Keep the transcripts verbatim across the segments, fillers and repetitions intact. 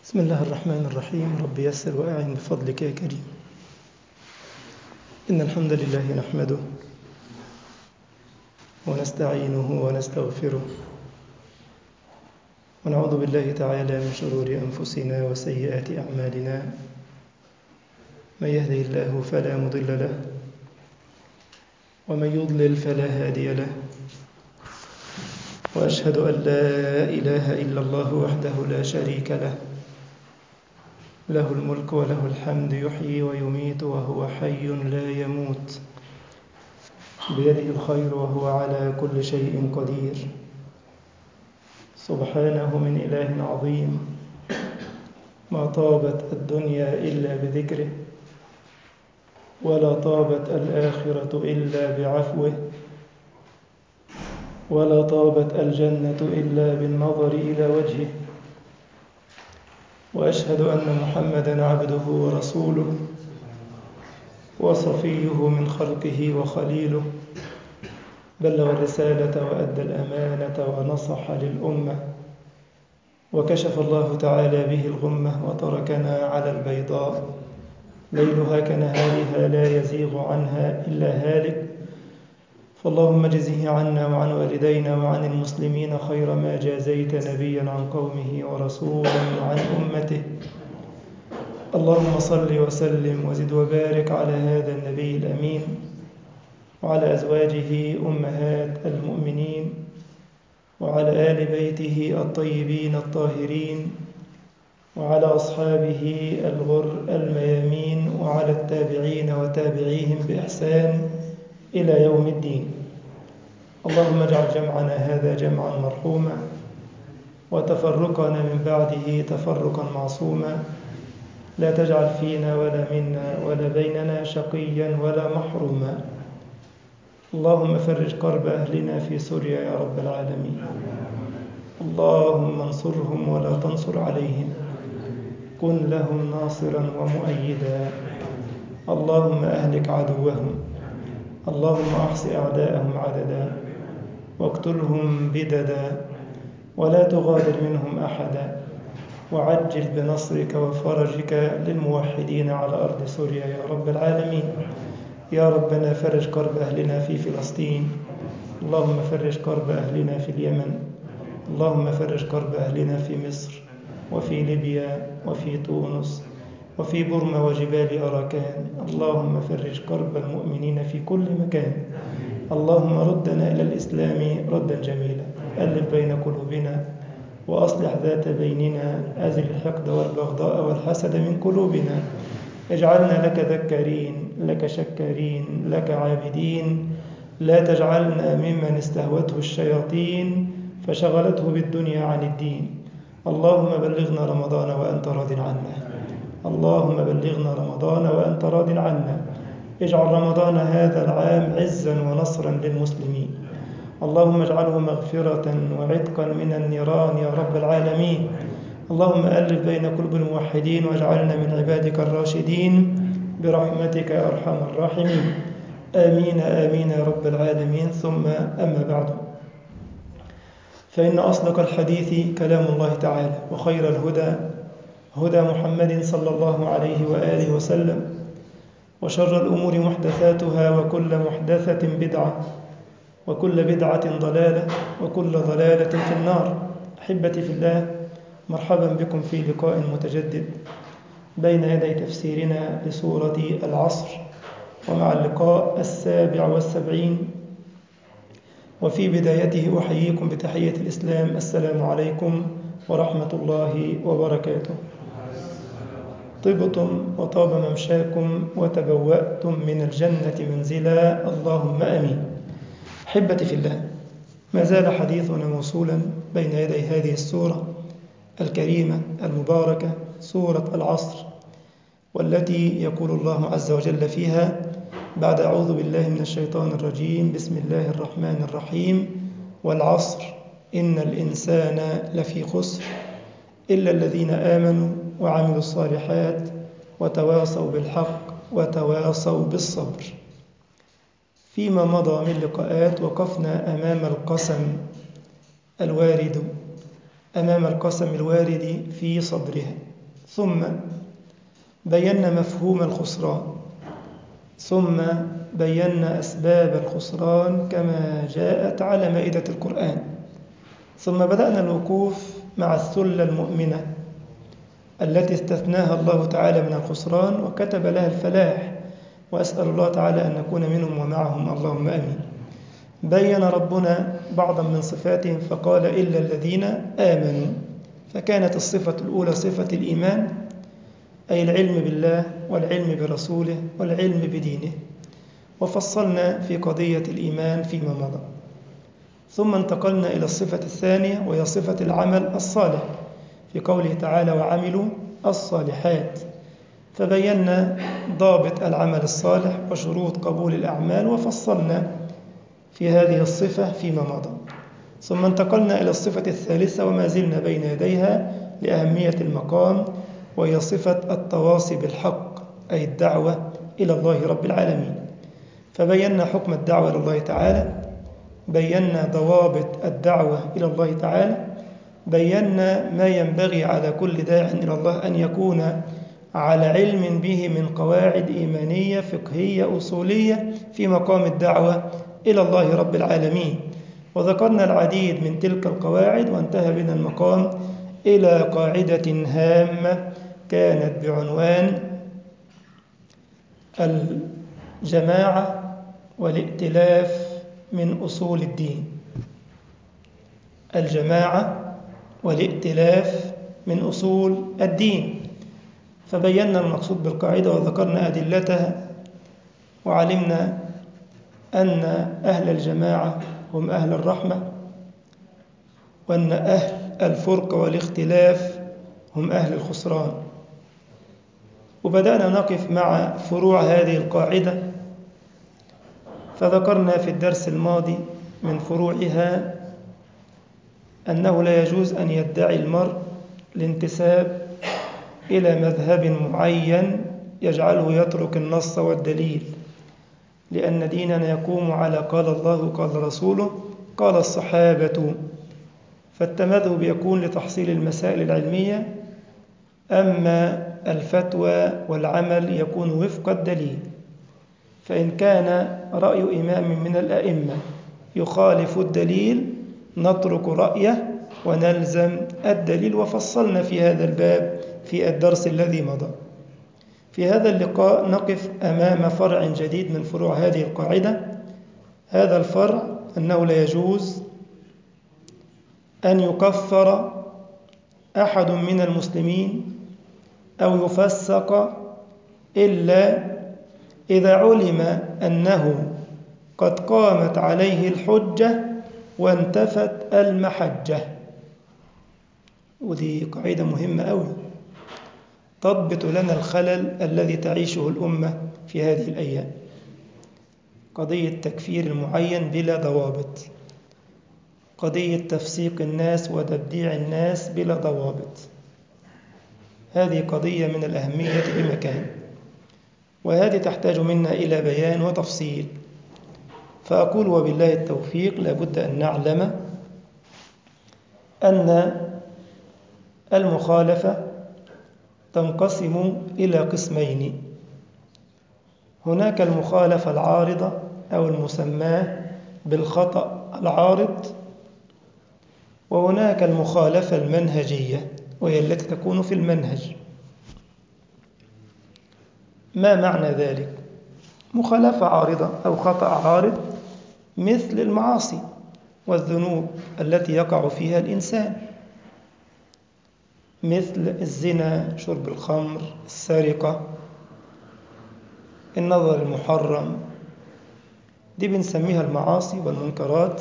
بسم الله الرحمن الرحيم. رب يسر وأعن بفضلك يا كريم. إن الحمد لله نحمده ونستعينه ونستغفره ونعوذ بالله تعالى من شرور أنفسنا وسيئات أعمالنا. من يهده الله فلا مضل له ومن يضلل فلا هادي له، وأشهد أن لا إله إلا الله وحده لا شريك له، له الملك وله الحمد، يحيي ويميت وهو حي لا يموت، بيده الخير وهو على كل شيء قدير. سبحانه من إله عظيم، ما طابت الدنيا إلا بذكره، ولا طابت الآخرة إلا بعفوه، ولا طابت الجنة إلا بالنظر إلى وجهه. وأشهد أن محمدًا عبده ورسوله وصفيه من خلقه وخليله، بلغ الرسالة وأدى الأمانة ونصح للأمة، وكشف الله تعالى به الغمة، وتركنا على البيضاء ليلها كنهارها لا يزيغ عنها إلا هالك. فاللهم اجزه عنا وعن والدينا وعن المسلمين خير ما جازيت نبيا عن قومه ورسولا عن أمته. اللهم صل وسلم وزد وبارك على هذا النبي الأمين، وعلى أزواجه أمهات المؤمنين، وعلى آل بيته الطيبين الطاهرين، وعلى أصحابه الغر الميامين، وعلى التابعين وتابعيهم بإحسان إلى يوم الدين. اللهم اجعل جمعنا هذا جمعا مرحوما، وتفرقنا من بعده تفرقا معصوما، لا تجعل فينا ولا منا ولا بيننا شقيا ولا محروما. اللهم فرج كرب أهلنا في سوريا يا رب العالمين. اللهم انصرهم ولا تنصر عليهم، كن لهم ناصرا ومؤيدا. اللهم أهلك عدوهم، اللهم أحص أعداءهم عددا، واقتلهم بددا، ولا تغادر منهم أحدا، وعجل بنصرك وفرجك للموحدين على أرض سوريا يا رب العالمين. يا ربنا فرج كرب أهلنا في فلسطين، اللهم فرج كرب أهلنا في اليمن، اللهم فرج كرب أهلنا في مصر وفي ليبيا وفي تونس وفي بورما وجبال أراكان. اللهم فرج كرب المؤمنين في كل مكان. اللهم ردنا إلى الإسلام ردا جميلا، ألف بين قلوبنا وأصلح ذات بيننا، أزل الحقد والبغضاء والحسد من قلوبنا، اجعلنا لك ذكارين لك شكارين لك عابدين، لا تجعلنا ممن استهوته الشياطين فشغلته بالدنيا عن الدين. اللهم بلغنا رمضان وأنت راض عنا، اللهم بلغنا رمضان وأنت راض عنا. اجعل رمضان هذا العام عزا ونصرا للمسلمين، اللهم اجعله مغفرة وعتقا من النيران يا رب العالمين. اللهم ألف بين قلوب الموحدين، واجعلنا من عبادك الراشدين برحمتك يا أرحم الراحمين. آمين آمين يا رب العالمين. ثم أما بعد، فإن أصدق الحديث كلام الله تعالى، وخير الهدى هدى محمد صلى الله عليه وآله وسلم، وشر الأمور محدثاتها، وكل محدثة بدعة، وكل بدعة ضلالة، وكل ضلالة في النار. أحبتي في الله، مرحبا بكم في لقاء متجدد بين يدي تفسيرنا لسورة العصر، ومع اللقاء السابع والسبعين. وفي بدايته أحييكم بتحية الإسلام، السلام عليكم ورحمة الله وبركاته. طبتم وطاب ممشاكم وتبوأتم من الجنة منزلا، اللهم آمين. أحبتي في الله، ما زال حديثنا موصولا بين يدي هذه السورة الكريمة المباركة، سورة العصر، والتي يقول الله عز وجل فيها بعد أعوذ بالله من الشيطان الرجيم: بسم الله الرحمن الرحيم، والعصر إن الإنسان لفي خسر إلا الذين آمنوا وعملوا الصالحات وتواصوا بالحق وتواصوا بالصبر. فيما مضى من لقاءات وقفنا أمام القسم الوارد أمام القسم الوارد في صدرها، ثم بينا مفهوم الخسران، ثم بينا أسباب الخسران كما جاءت على مائدة القرآن، ثم بدأنا الوقوف مع الثلة المؤمنة التي استثناها الله تعالى من الخسران وكتب لها الفلاح، وأسأل الله تعالى أن نكون منهم ومعهم اللهم آمين. بين ربنا بعضا من صفاتهم فقال إلا الذين آمنوا، فكانت الصفة الأولى صفة الإيمان، أي العلم بالله والعلم برسوله والعلم بدينه، وفصلنا في قضية الإيمان فيما مضى. ثم انتقلنا إلى الصفة الثانية وهي صفة العمل الصالح في قوله تعالى وعملوا الصالحات، فبينا ضابط العمل الصالح وشروط قبول الأعمال وفصلنا في هذه الصفة فيما مضى. ثم انتقلنا إلى الصفة الثالثة وما زلنا بين يديها لأهمية المقام، وهي صفة التواصي بالحق، أي الدعوة إلى الله رب العالمين. فبينا حكم الدعوة إلى الله تعالى، بينا ضوابط الدعوة إلى الله تعالى، بينا ما ينبغي على كل داع إلى الله أن يكون على علم به من قواعد إيمانية فقهية أصولية في مقام الدعوة إلى الله رب العالمين. وذكرنا العديد من تلك القواعد، وانتهى بنا المقام إلى قاعدة هامة كانت بعنوان الجماعة والائتلاف من أصول الدين. الجماعة والائتلاف من أصول الدين، فبينا المقصود بالقاعدة وذكرنا أدلتها، وعلمنا أن أهل الجماعة هم أهل الرحمة، وأن أهل الفرق والاختلاف هم أهل الخسران. وبدأنا نقف مع فروع هذه القاعدة، فذكرنا في الدرس الماضي من فروعها أنه لا يجوز أن يدعي المرء الانتساب إلى مذهب معين يجعله يترك النص والدليل، لأن ديننا يقوم على قال الله قال رسوله قال الصحابة، فالتمذهب يكون لتحصيل المسائل العلمية، أما الفتوى والعمل يكون وفق الدليل. فإن كان رأي إمام من الأئمة يخالف الدليل نترك رأيه ونلزم الدليل، وفصلنا في هذا الباب في الدرس الذي مضى. في هذا اللقاء نقف أمام فرع جديد من فروع هذه القاعدة. هذا الفرع أنه لا يجوز أن يكفر أحد من المسلمين أو يفسق إلا إذا علم أنه قد قامت عليه الحجة وانتفت المحجة. ودي قاعدة مهمة أوي تضبط لنا الخلل الذي تعيشه الأمة في هذه الأيام، قضية تكفير المعين بلا ضوابط، قضية تفسيق الناس وتبديع الناس بلا ضوابط. هذه قضية من الأهمية بمكان، وهذه تحتاج منا إلى بيان وتفصيل. فأقول وبالله التوفيق لابد أن نعلم أن المخالفة تنقسم إلى قسمين: هناك المخالفة العارضة أو المسماة بالخطأ العارض، وهناك المخالفة المنهجية وهي التي تكون في المنهج. ما معنى ذلك؟ مخالفة عارضة أو خطأ عارض مثل المعاصي والذنوب التي يقع فيها الإنسان، مثل الزنا، شرب الخمر، السرقة، النظر المحرم، دي بنسميها المعاصي والمنكرات.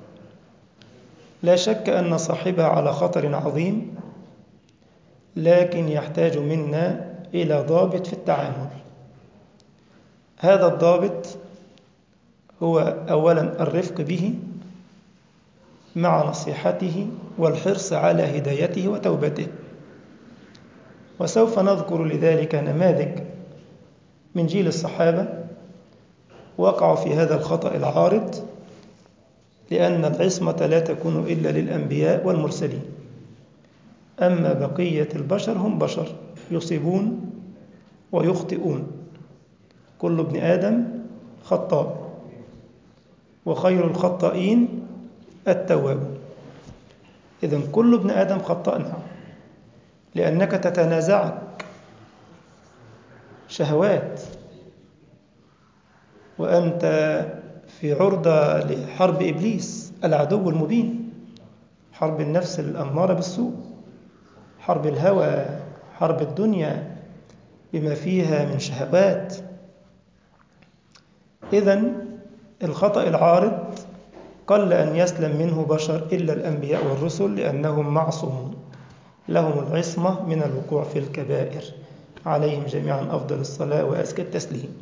لا شك أن صاحبها على خطر عظيم، لكن يحتاج منا إلى ضابط في التعامل. هذا الضابط هو أولا الرفق به مع نصيحته والحرص على هدايته وتوبته، وسوف نذكر لذلك نماذج من جيل الصحابة وقعوا في هذا الخطأ العارض، لأن العصمة لا تكون إلا للأنبياء والمرسلين، أما بقية البشر هم بشر يصيبون ويخطئون، كل ابن آدم خطاء وخير الخطائين التوابون. إذن كل ابن آدم خطاء، نعم، لأنك تتنازعك شهوات وأنت في عرضة لحرب إبليس العدو المبين، حرب النفس الأمارة بالسوء، حرب الهوى، حرب الدنيا بما فيها من شهوات. إذن الخطأ العارض قل أن يسلم منه بشر إلا الأنبياء والرسل، لأنهم معصومون لهم العصمة من الوقوع في الكبائر، عليهم جميعا أفضل الصلاة وأزكى التسليم.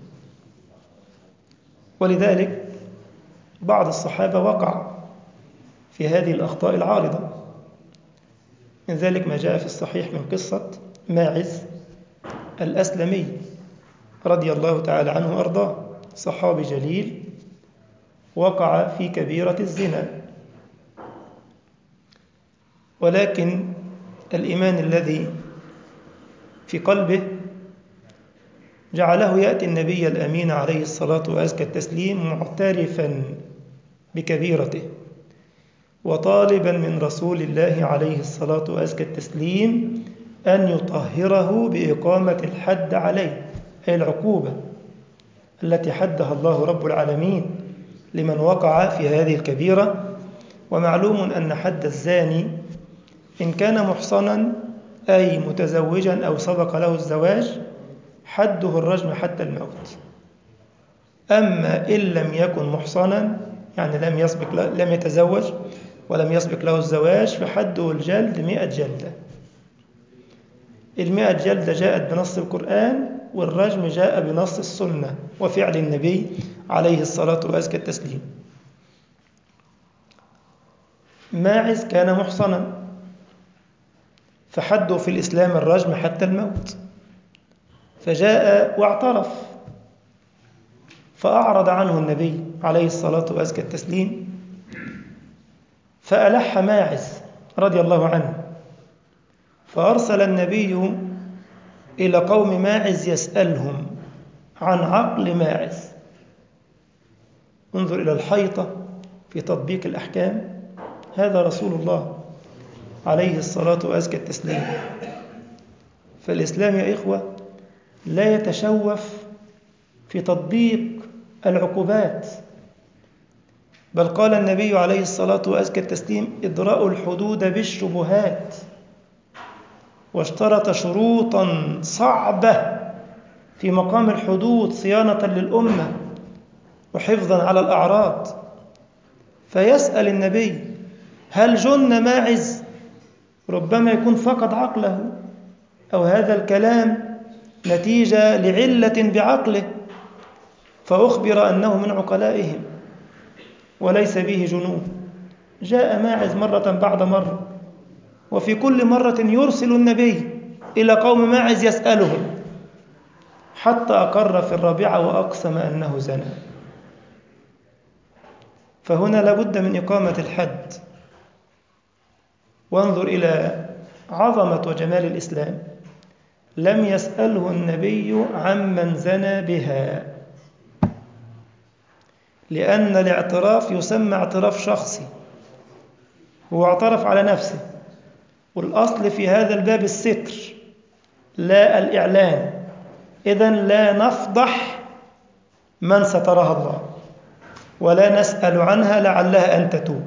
ولذلك بعض الصحابة وقع في هذه الأخطاء العارضة. من ذلك ما جاء في الصحيح من قصة ماعز الأسلمي رضي الله تعالى عنه وأرضاه، صحابي جليل وقع في كبيرة الزنا، ولكن الإيمان الذي في قلبه جعله يأتي النبي الأمين عليه الصلاة وأزكى التسليم معترفا بكبيرته وطالبا من رسول الله عليه الصلاة وأزكى التسليم أن يطهره بإقامة الحد عليه، أي العقوبة التي حدها الله رب العالمين لمن وقع في هذه الكبيرة. ومعلوم أن حد الزاني إن كان محصنا أي متزوجا أو سبق له الزواج حده الرجم حتى الموت. أما إن لم يكن محصنا، يعني لم يسبق لم يتزوج ولم يسبق له الزواج، فحده الجلد مئة جلدة. المئة جلدة جاءت بنص القرآن، والرجم جاء بنص السنة وفعل النبي عليه الصلاة وأزكى التسليم. ماعز كان محصنا فحده في الإسلام الرجم حتى الموت، فجاء واعترف فأعرض عنه النبي عليه الصلاة وأزكى التسليم، فألح ماعز رضي الله عنه، فأرسل النبي إلى قوم ماعز يسألهم عن عقل ماعز. انظر إلى الحيطة في تطبيق الأحكام، هذا رسول الله عليه الصلاة وأزكى التسليم. فالإسلام يا إخوة لا يتشوف في تطبيق العقوبات، بل قال النبي عليه الصلاة وأزكى التسليم ادرأوا الحدود بالشبهات، واشترط شروطا صعبة في مقام الحدود صيانة للأمة وحفظا على الأعراض. فيسأل النبي هل جن ماعز؟ ربما يكون فقد عقله، أو هذا الكلام نتيجة لعلة بعقله، فأخبر أنه من عقلائهم وليس به جنون. جاء ماعز مرة بعد مرة، وفي كل مرة يرسل النبي إلى قوم ماعز يسألهم، حتى أقر في الرابعة وأقسم أنه زنى. فهنا لابد من إقامة الحد. وانظر إلى عظمة وجمال الإسلام، لم يسأله النبي عمن زنى بها، لأن الاعتراف يسمى اعتراف شخصي، هو اعترف على نفسه، والأصل في هذا الباب الستر لا الإعلان. إذن لا نفضح من سترها الله، ولا نسأل عنها لعلها أن تتوب.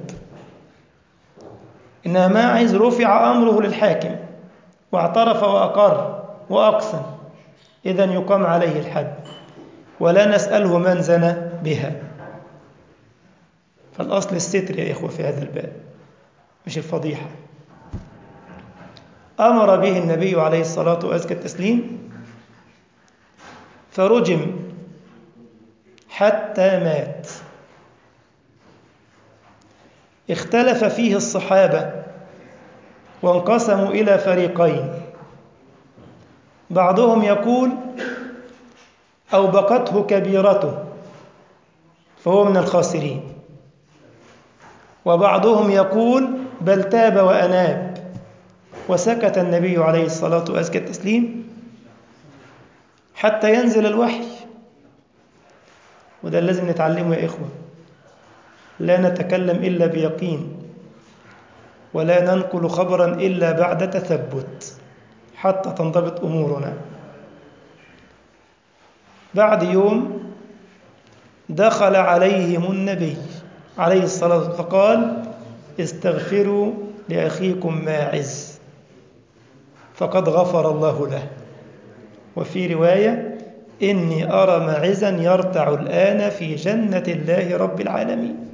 إنما ماعز رفع أمره للحاكم واعترف وأقر وأقسم، إذن يقام عليه الحد، ولا نسأله من زنى بها. فالأصل الستر يا إخوة في هذا الباب، مش الفضيحة. أمر به النبي عليه الصلاة وأزكى التسليم فرجم حتى مات. اختلف فيه الصحابة وانقسموا إلى فريقين، بعضهم يقول أوبقته كبيرته فهو من الخاسرين، وبعضهم يقول بل تاب وأناب وسكت النبي عليه الصلاة وأزكى التسليم حتى ينزل الوحي. وده لازم نتعلمه يا إخوة، لا نتكلم إلا بيقين، ولا ننقل خبرا إلا بعد تثبت حتى تنضبط أمورنا. بعد يوم دخل عليهم النبي عليه الصلاة والسلام فقال: استغفروا لأخيكم ماعز فقد غفر الله له. وفي رواية: إني أرى ماعزا يرتع الآن في جنة الله رب العالمين.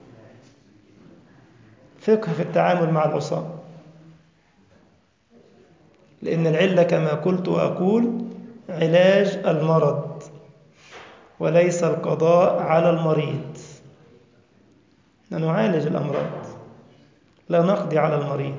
فقه في التعامل مع العصاة، لأن العلة كما قلت وأقول علاج المرض وليس القضاء على المريض. نعالج الأمراض، لا نقضي على المريض.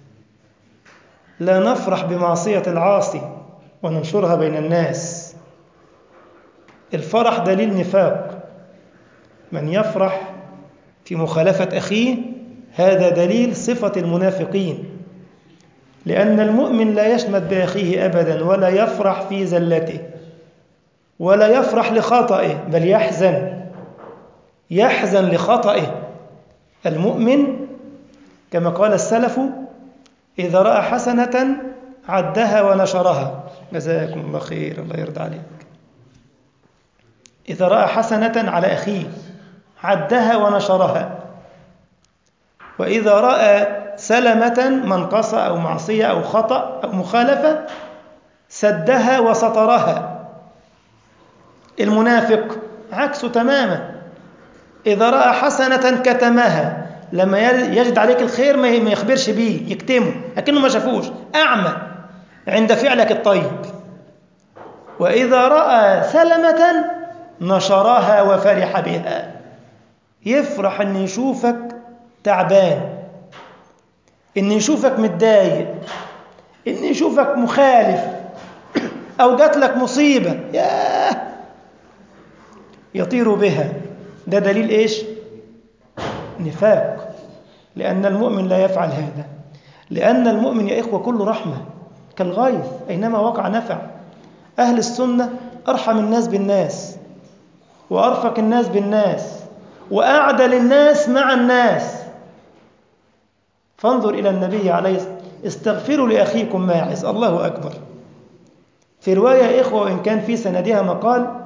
لا نفرح بمعصية العاصي وننشرها بين الناس. الفرح دليل نفاق. من يفرح في مخالفة أخيه هذا دليل صفة المنافقين، لأن المؤمن لا يشمت بأخيه أبدا، ولا يفرح في زلته، ولا يفرح لخطئه، بل يحزن يحزن لخطئه. المؤمن كما قال السلف: إذا رأى حسنة عدها ونشرها. جزاكم الله خير، الله يرضى عليك. إذا رأى حسنة على أخيه عدها ونشرها، وإذا رأى سلمة منقصة أو معصية أو خطأ أو مخالفة سدها وسطرها. المنافق عكسه تماما، إذا رأى حسنة كتمها، لما يجد عليك الخير ما يخبرش بيه، يكتمه لكنه ما شافوش، أعمى عند فعلك الطيب. وإذا رأى سلمة نشرها وفرح بها، يفرح أن يشوفك تعبان، أن يشوفك متضايق، أن يشوفك مخالف أو جات لك مصيبة، ياه يطير بها. ده دليل إيش؟ نفاق. لأن المؤمن لا يفعل هذا، لأن المؤمن يا إخوة كله رحمة كالغيث أينما وقع نفع. أهل السنة أرحم الناس بالناس، وأرفق الناس بالناس، وأعدل الناس مع الناس. فانظر إلى النبي عليه الصلاة والسلام: استغفروا لأخيكم ماعز. الله أكبر. في رواية يا إخوة وإن كان في سندها مقال،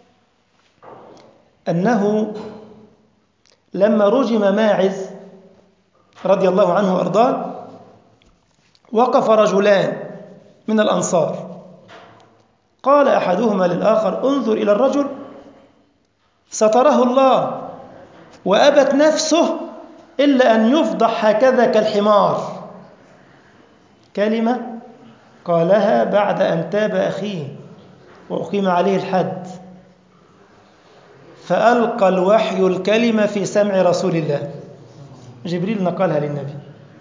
أنه لما رجم ماعز رضي الله عنه وأرضاه وقف رجلان من الأنصار، قال أحدهما للآخر: انظر إلى الرجل ستره الله وأبت نفسه إلا أن يفضح هكذا كالحمار. كلمة قالها بعد أن تاب أخيه وأقيم عليه الحد، فألقى الوحي الكلمة في سمع رسول الله، جبريل نقلها للنبي.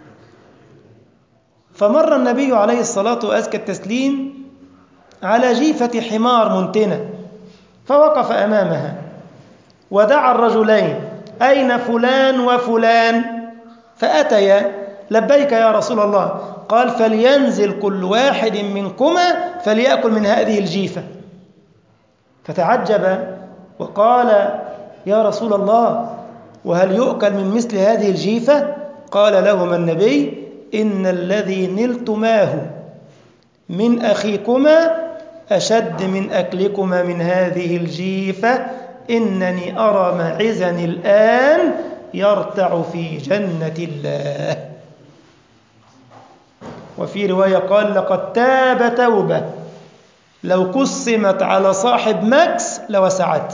فمر النبي عليه الصلاة وأزكى التسليم على جيفة حمار منتنة، فوقف أمامها ودعا الرجلين: أين فلان وفلان؟ فأتيا: لبيك يا رسول الله. قال: فلينزل كل واحد منكما فليأكل من هذه الجيفة. فتعجب وقال: يا رسول الله، وهل يؤكل من مثل هذه الجيفة؟ قال لهما النبي: إن الذي نلتماه من أخيكما أشد من أكلكما من هذه الجيفة، إنني أرى ماعزا الآن يرتع في جنة الله. وفي رواية قال: لقد تاب توبة لو قسمت على صاحب مكس لوسعته.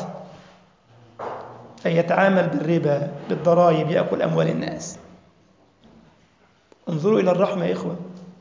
أي يتعامل بالربا بالضرائب، يأكل أموال الناس. انظروا إلى الرحمة يا إخوة،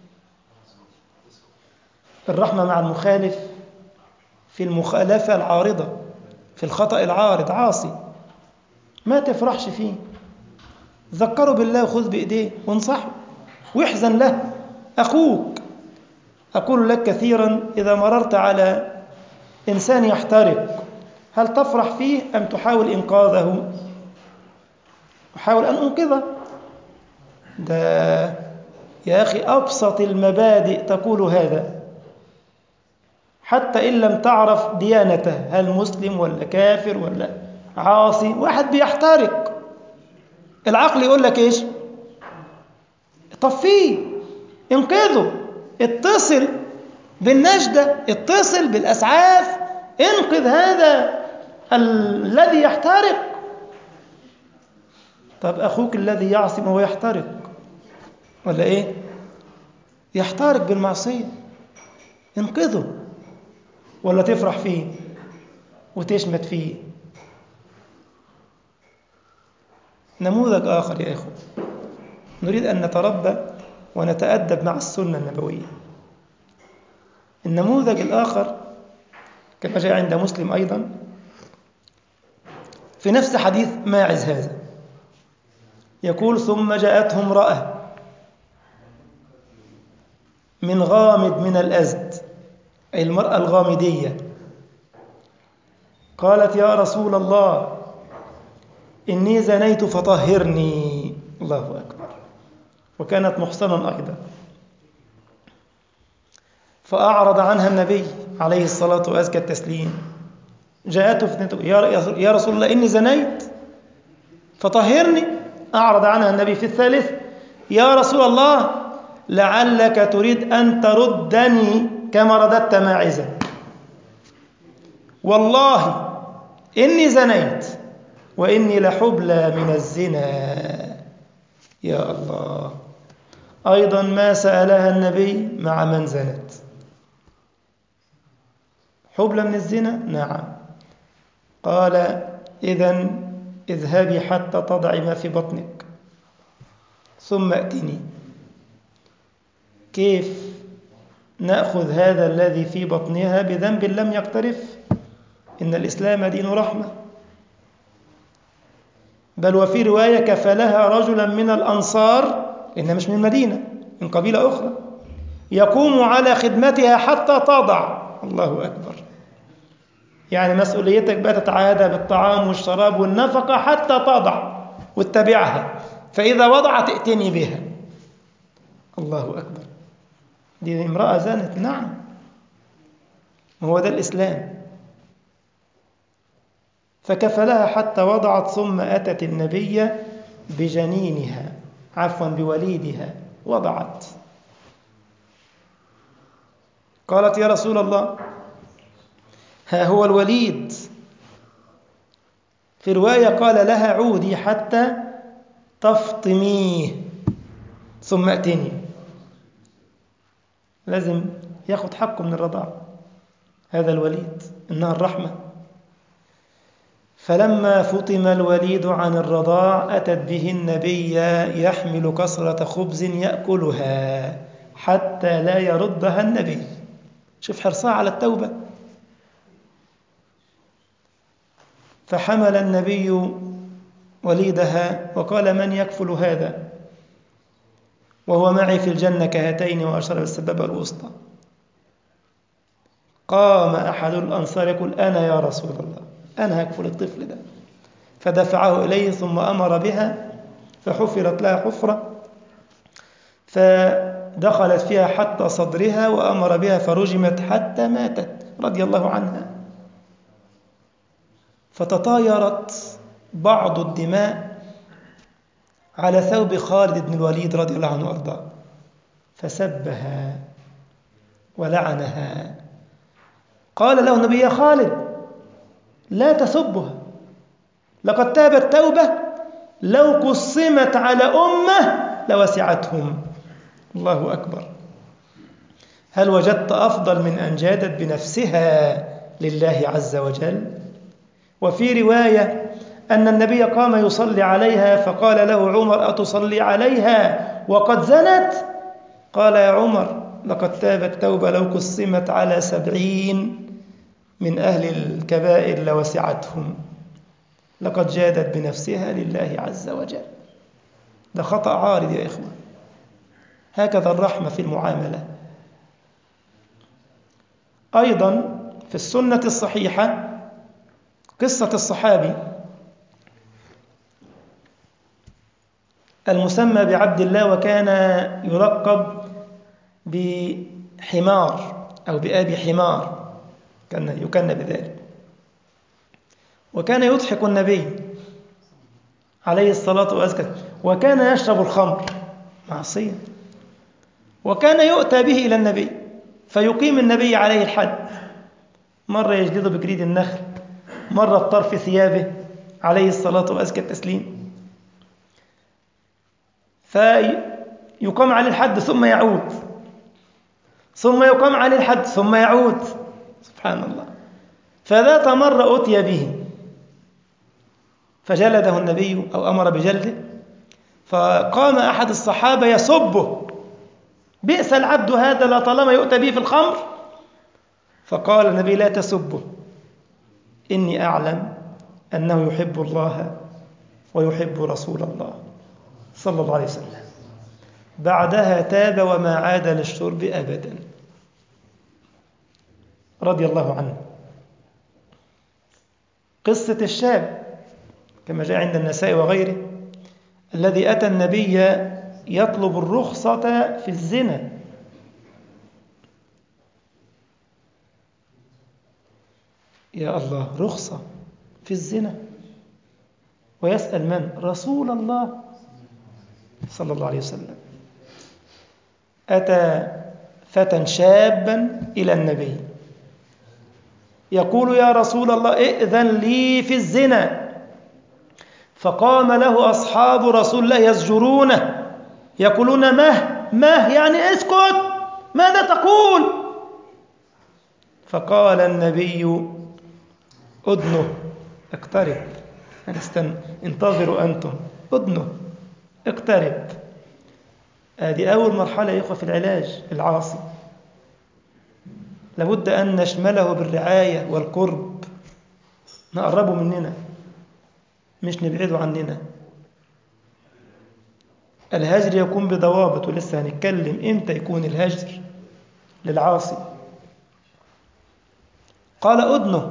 الرحمة مع المخالف في المخالفة العارضة، في الخطأ العارض. عاصي ما تفرحش فيه، ذكره بالله وخذ بإيديه وانصحه واحزن له. أخوك، أقول لك كثيرا إذا مررت على إنسان يحترق، هل تفرح فيه أم تحاول إنقاذه؟ أحاول أن أنقذه. ده يا أخي أبسط المبادئ تقول هذا، حتى إن لم تعرف ديانته، هل مسلم ولا كافر ولا عاصي، واحد بيحترق، العقل يقول لك إيش؟ طفيه، انقذه، اتصل بالنجدة، اتصل بالأسعاف، انقذ هذا الذي يحترق. طب أخوك الذي يعصي ما هو يحترق ولا إيه؟ يحترق بالمعصية، انقذه، ولا تفرح فيه وتشمت فيه؟ نموذج آخر يا إخوة، نريد أن نتربى ونتأدب مع السنة النبوية. النموذج الآخر كما جاء عند مسلم أيضا في نفس حديث ماعز هذا، يقول: ثم جاءته امرأة من غامد من الأزد، أي المرأة الغامدية، قالت: يا رسول الله إني زنيت فطهرني. الله أكبر. وكانت محصنا أيضا، فأعرض عنها النبي عليه الصلاة وأزكى التسليم. جاءته فتنته: يا رسول الله إني زنيت فطهرني. أعرض عنها النبي في الثالث: يا رسول الله لعلك تريد أن تردني كما رددت ماعزا، والله إني زنيت وإني لحبلى من الزنا. يا الله، أيضا ما سألها النبي مع من زنت. حبلى من الزنا؟ نعم. قال: إذن اذهبي حتى تضعي ما في بطنك ثم أتني. كيف نأخذ هذا الذي في بطنها بذنب لم يقترف؟ إن الإسلام دين رحمة. بل وفي رواية: كفلها رجلا من الأنصار، إنها مش من المدينة، من قبيلة أخرى، يقوم على خدمتها حتى تضع. الله أكبر. يعني مسؤوليتك بقى تتعاهدها بالطعام والشراب والنفقة حتى تضع واتبعها، فإذا وضعت ائتني بها. الله أكبر. دي امرأة زانت، نعم، هو ده الإسلام. فكفلها حتى وضعت، ثم أتت النبي بجنينها، عفوا بوليدها، وضعت. قالت: يا رسول الله ها هو الوليد. في رواية قال لها: عودي حتى تفطميه ثم أتني. لازم ياخد حقه من الرضاع هذا الوليد، إنها الرحمة. فلما فطم الوليد عن الرضاع أتت به النبي يحمل كسرة خبز يأكلها حتى لا يردها النبي. شوف حرصها على التوبة. فحمل النبي وليدها وقال: من يكفل هذا وهو معي في الجنة كهاتين، وأشار بالسبابة الوسطى. قام أحد الأنصار يقول: أنا يا رسول الله، أنا هكفل الطفل ده. فدفعه إليه ثم أمر بها، فحفرت لها حفرة فدخلت فيها حتى صدرها، وأمر بها فرجمت حتى ماتت رضي الله عنها. فتطايرت بعض الدماء على ثوب خالد بن الوليد رضي الله عنه وأرضاه، فسبها ولعنها. قال له النبي: يا خالد لا تسبها، لقد تابت توبة لو قسمت على أمة لوسعتهم. الله أكبر. هل وجدت أفضل من أن جادت بنفسها لله عز وجل؟ وفي رواية أن النبي قام يصلي عليها، فقال له عمر: أتصلي عليها وقد زنت؟ قال: يا عمر لقد تابت توبة لو قسمت على سبعين من أهل الكبائر لوسعتهم. لقد جادت بنفسها لله عز وجل. ده خطأ عارض يا إخوة. هكذا الرحمة في المعاملة. أيضا في السنة الصحيحة قصة الصحابي المسمى بعبد الله، وكان يلقب بحمار أو بأبي حمار، كان يكن بذلك. وكان يضحك النبي عليه الصلاة والسلام، وكان يشرب الخمر، معصية. وكان يؤتى به إلى النبي فيقيم النبي عليه الحد، مرة يجلده بجريد النخل، مرة بطرف ثيابه عليه الصلاة وأزكى التسليم، فيقام عليه الحد ثم يعود، ثم يقام عليه الحد ثم يعود، سبحان الله. فذات مرة أتي به فجلده النبي أو أمر بجلده، فقام أحد الصحابة يسبه: بئس العبد هذا، لا طالما يؤتى به في الخمر. فقال النبي: لا تسبه، إني أعلم أنه يحب الله ويحب رسول الله صلى الله عليه وسلم. بعدها تاب وما عاد للشرب أبدا، رضي الله عنه. قصة الشاب كما جاء عند النسائي وغيره، الذي أتى النبي يطلب الرخصة في الزنا، يا الله، رخصة في الزنا، ويسأل من؟ رسول الله صلى الله عليه وسلم. أتى فتى شابا إلى النبي يقول: يا رسول الله، ائذن لي في الزنا. فقام له أصحاب رسول الله يزجرونه يقولون: مه مه، يعني اسكت، ماذا تقول؟ فقال النبي: أدنه، اقترب، استنى، انتظروا أنتم، أدنه، اقترب. هذه أول مرحلة يا إخوة في العلاج العاصي، لابد أن نشمله بالرعاية والقرب، نقربه مننا مش نبعده عننا. الهجر يكون بضوابط، ولسه هنتكلم إمتى يكون الهجر للعاصي. قال: أدنه،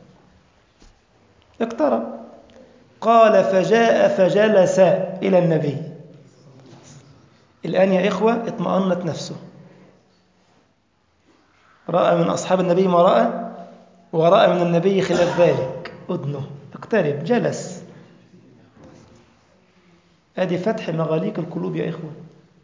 اقترب. قال: فجاء فجلس إلى النبي. الآن يا إخوة اطمأنت نفسه، رأى من أصحاب النبي ما رأى، ورأى من النبي خلاف ذلك. أدنه، اقترب، جلس. هذه فتح مغاليق القلوب يا إخوة.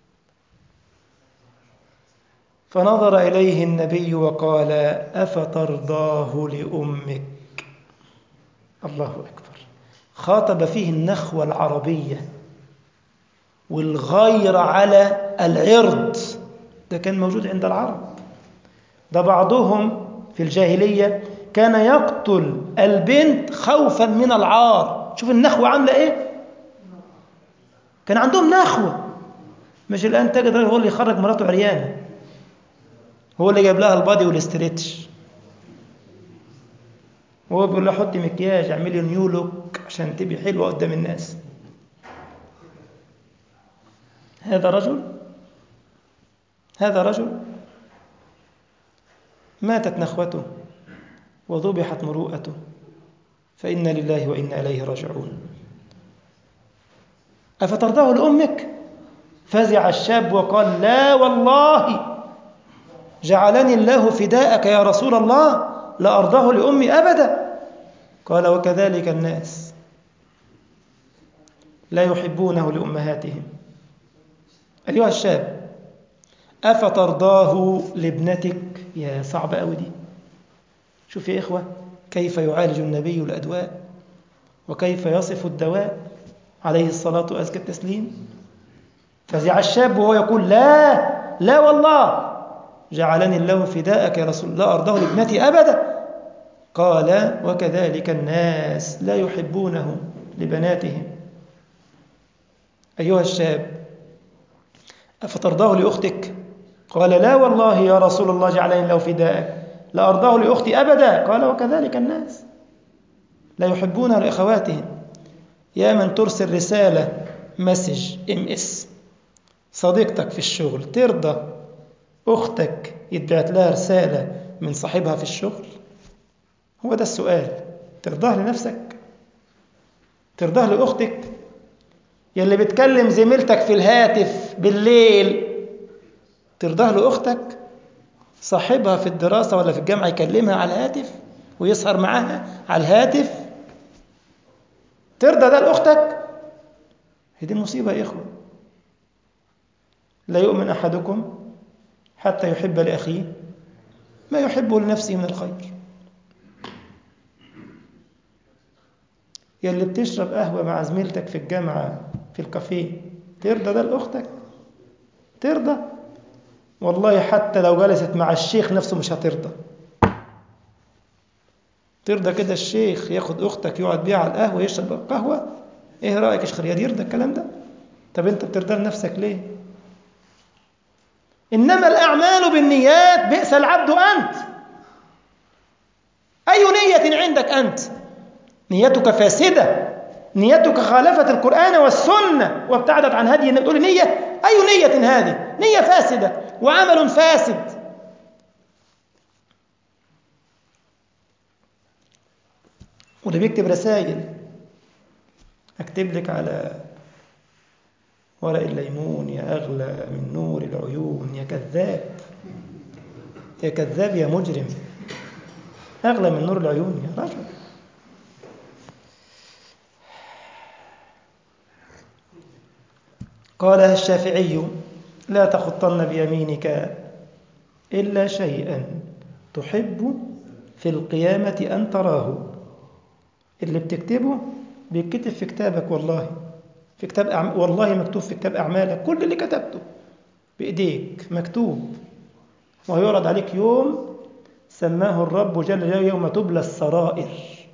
فنظر إليه النبي وقال: أفترضاه لأمك؟ الله أكبر. خاطب فيه النخوة العربية والغير على العرض، ده كان موجود عند العرب. ده بعضهم في الجاهلية كان يقتل البنت خوفا من العار. شوف النخوة عاملة إيه، كان عندهم نخوة. مش الآن تجد هو اللي يخرج مراته عريانة، هو اللي جاب لها البادي والاستريتش، هو بيقول لها حطي مكياج، اعملي نيو لوك عشان تبقي حلوة قدام الناس. هذا رجل هذا رجل ماتت نخوته وذبحت مروءته، فإنا لله وإنا إليه راجعون. أفترضاه لأمك؟ فزع الشاب وقال: لا والله، جعلني الله فداءك يا رسول الله، لا أرضاه لأمي أبدا. قال: وكذلك الناس لا يحبونه لأمهاتهم. أيها الشاب، أفترضاه لابنتك؟ يا صعب أوي دي. شوف يا إخوة كيف يعالج النبي الأدواء وكيف يصف الدواء عليه الصلاة وأزكى التسليم. فزع الشاب وهو يقول: لا لا والله، جعلني الله فداءك يا رسول الله، أرضاه لابنتي أبدا. قال: وكذلك الناس لا يحبونه لبناتهم. أيها الشاب، أفترضاه لأختك؟ قال: لا والله يا رسول الله، جعلني الله فداءك، لا أرضاه لأختي أبدا. قال: وكذلك الناس لا يحبونه لأخواتهم. يا من ترسل رسالة مسج ام اس صديقتك في الشغل، ترضى أختك يتبعت لها رسالة من صاحبها في الشغل؟ هو ده السؤال. ترضاه لنفسك؟ ترضاه لأختك؟ يلي بتكلم زميلتك في الهاتف بالليل ترضاه له أختك؟ صاحبها في الدراسة ولا في الجامعة يكلمها على الهاتف ويسهر معها على الهاتف، ترضى ده لأختك؟ هي دي مصيبة يا إخوة. لا يؤمن أحدكم حتى يحب لأخيه ما يحبه لنفسه من الخير. يلي بتشرب قهوة مع زميلتك في الجامعة في الكافيه، ترضى ده لأختك؟ ترضى؟ والله حتى لو جلست مع الشيخ نفسه مش هترضى. ترضى كده الشيخ ياخد أختك يقعد بيها على القهوة يشرب قهوة؟ إيه رأيك يا شيخ رياض، يرضى الكلام ده؟ طب أنت بترضى لنفسك ليه؟ إنما الأعمال بالنيات، بئس العبد أنت. أي نية عندك أنت؟ نيتك فاسدة، نيتك خالفت القرآن والسنة وابتعدت عن هدي النبي. تقول نية؟ أي نية هذه؟ نية فاسدة وعمل فاسد. واللي بيكتب رسائل، أكتب لك على ورق الليمون يا أغلى من نور العيون، يا كذاب يا كذاب يا مجرم، أغلى من نور العيون يا رجل. قالها الشافعي: لا تخطن بيمينك إلا شيئا تحب في القيامة أن تراه. اللي بتكتبه بيتكتب في كتابك، والله في كتاب أعم... والله مكتوب في كتاب أعمالك. كل اللي كتبته بإيديك مكتوب، ويعرض عليك يوم سماه الرب جل جلاله يوم تبلى السرائر.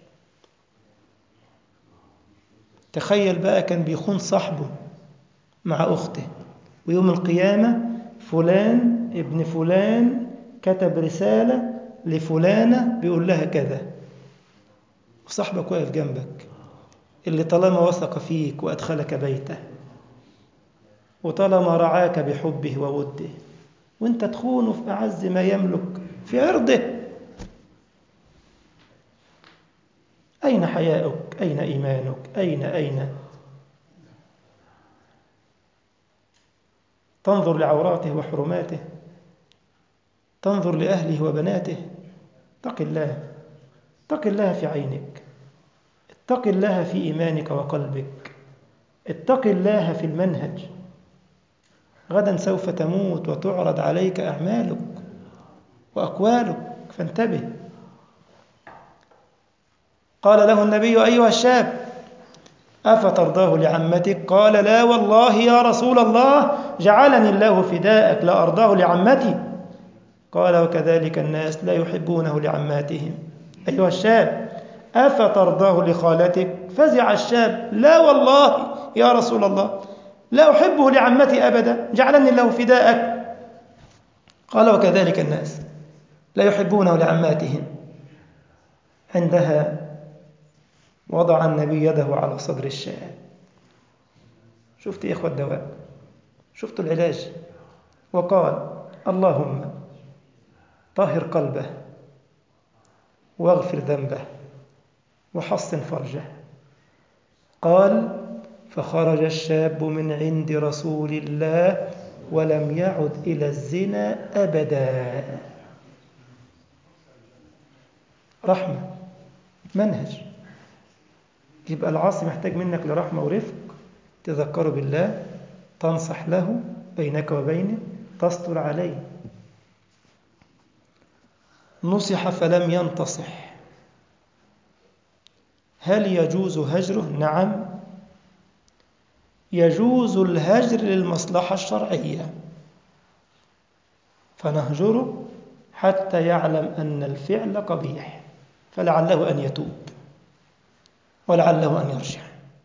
تخيل بقى كان بيخون صاحبه مع أخته، ويوم القيامة فلان ابن فلان كتب رسالة لفلانة بيقول لها كذا، وصاحبك واقف جنبك اللي طالما وثق فيك وأدخلك بيته وطالما رعاك بحبه ووده، وانت تخونه في أعز ما يملك في عرضه. أين حياؤك؟ أين إيمانك؟ أين أين تنظر لعوراته وحرماته، تنظر لأهله وبناته. اتق الله، اتق الله في عينك، اتق الله في إيمانك وقلبك، اتق الله في المنهج. غدا سوف تموت وتعرض عليك أعمالك وأقوالك، فانتبه. قال له النبي: أيها الشاب، أفترضاه لعمتك؟ قال: لا والله يا رسول الله، جعلني الله فداءك لا أرضاه لعمتي. قال: وكذلك الناس لا يحبونه لعماتهم. أيها الشاب، أفترضاه لخالتك؟ فزع الشاب: لا والله يا رسول الله، لا أحبه لعمتي أبدا، جعلني الله فداءك. قال: وكذلك الناس لا يحبونه لعماتهم. عندها وضع النبي يده على صدر الشاب. شفت يا إخوة الدواء؟ شفت العلاج؟ وقال: اللهم طهر قلبه واغفر ذنبه وحصن فرجه. قال: فخرج الشاب من عند رسول الله ولم يعد إلى الزنا أبدا. رحمة، منهج. يبقى العاصي محتاج منك لرحمة ورفق، تذكره بالله، تنصح له بينك وبينه، تستر عليه. نصح فلم ينتصح، هل يجوز هجره؟ نعم، يجوز الهجر للمصلحة الشرعية، فنهجره حتى يعلم أن الفعل قبيح، فلعله أن يتوب ولعله أن يرجع.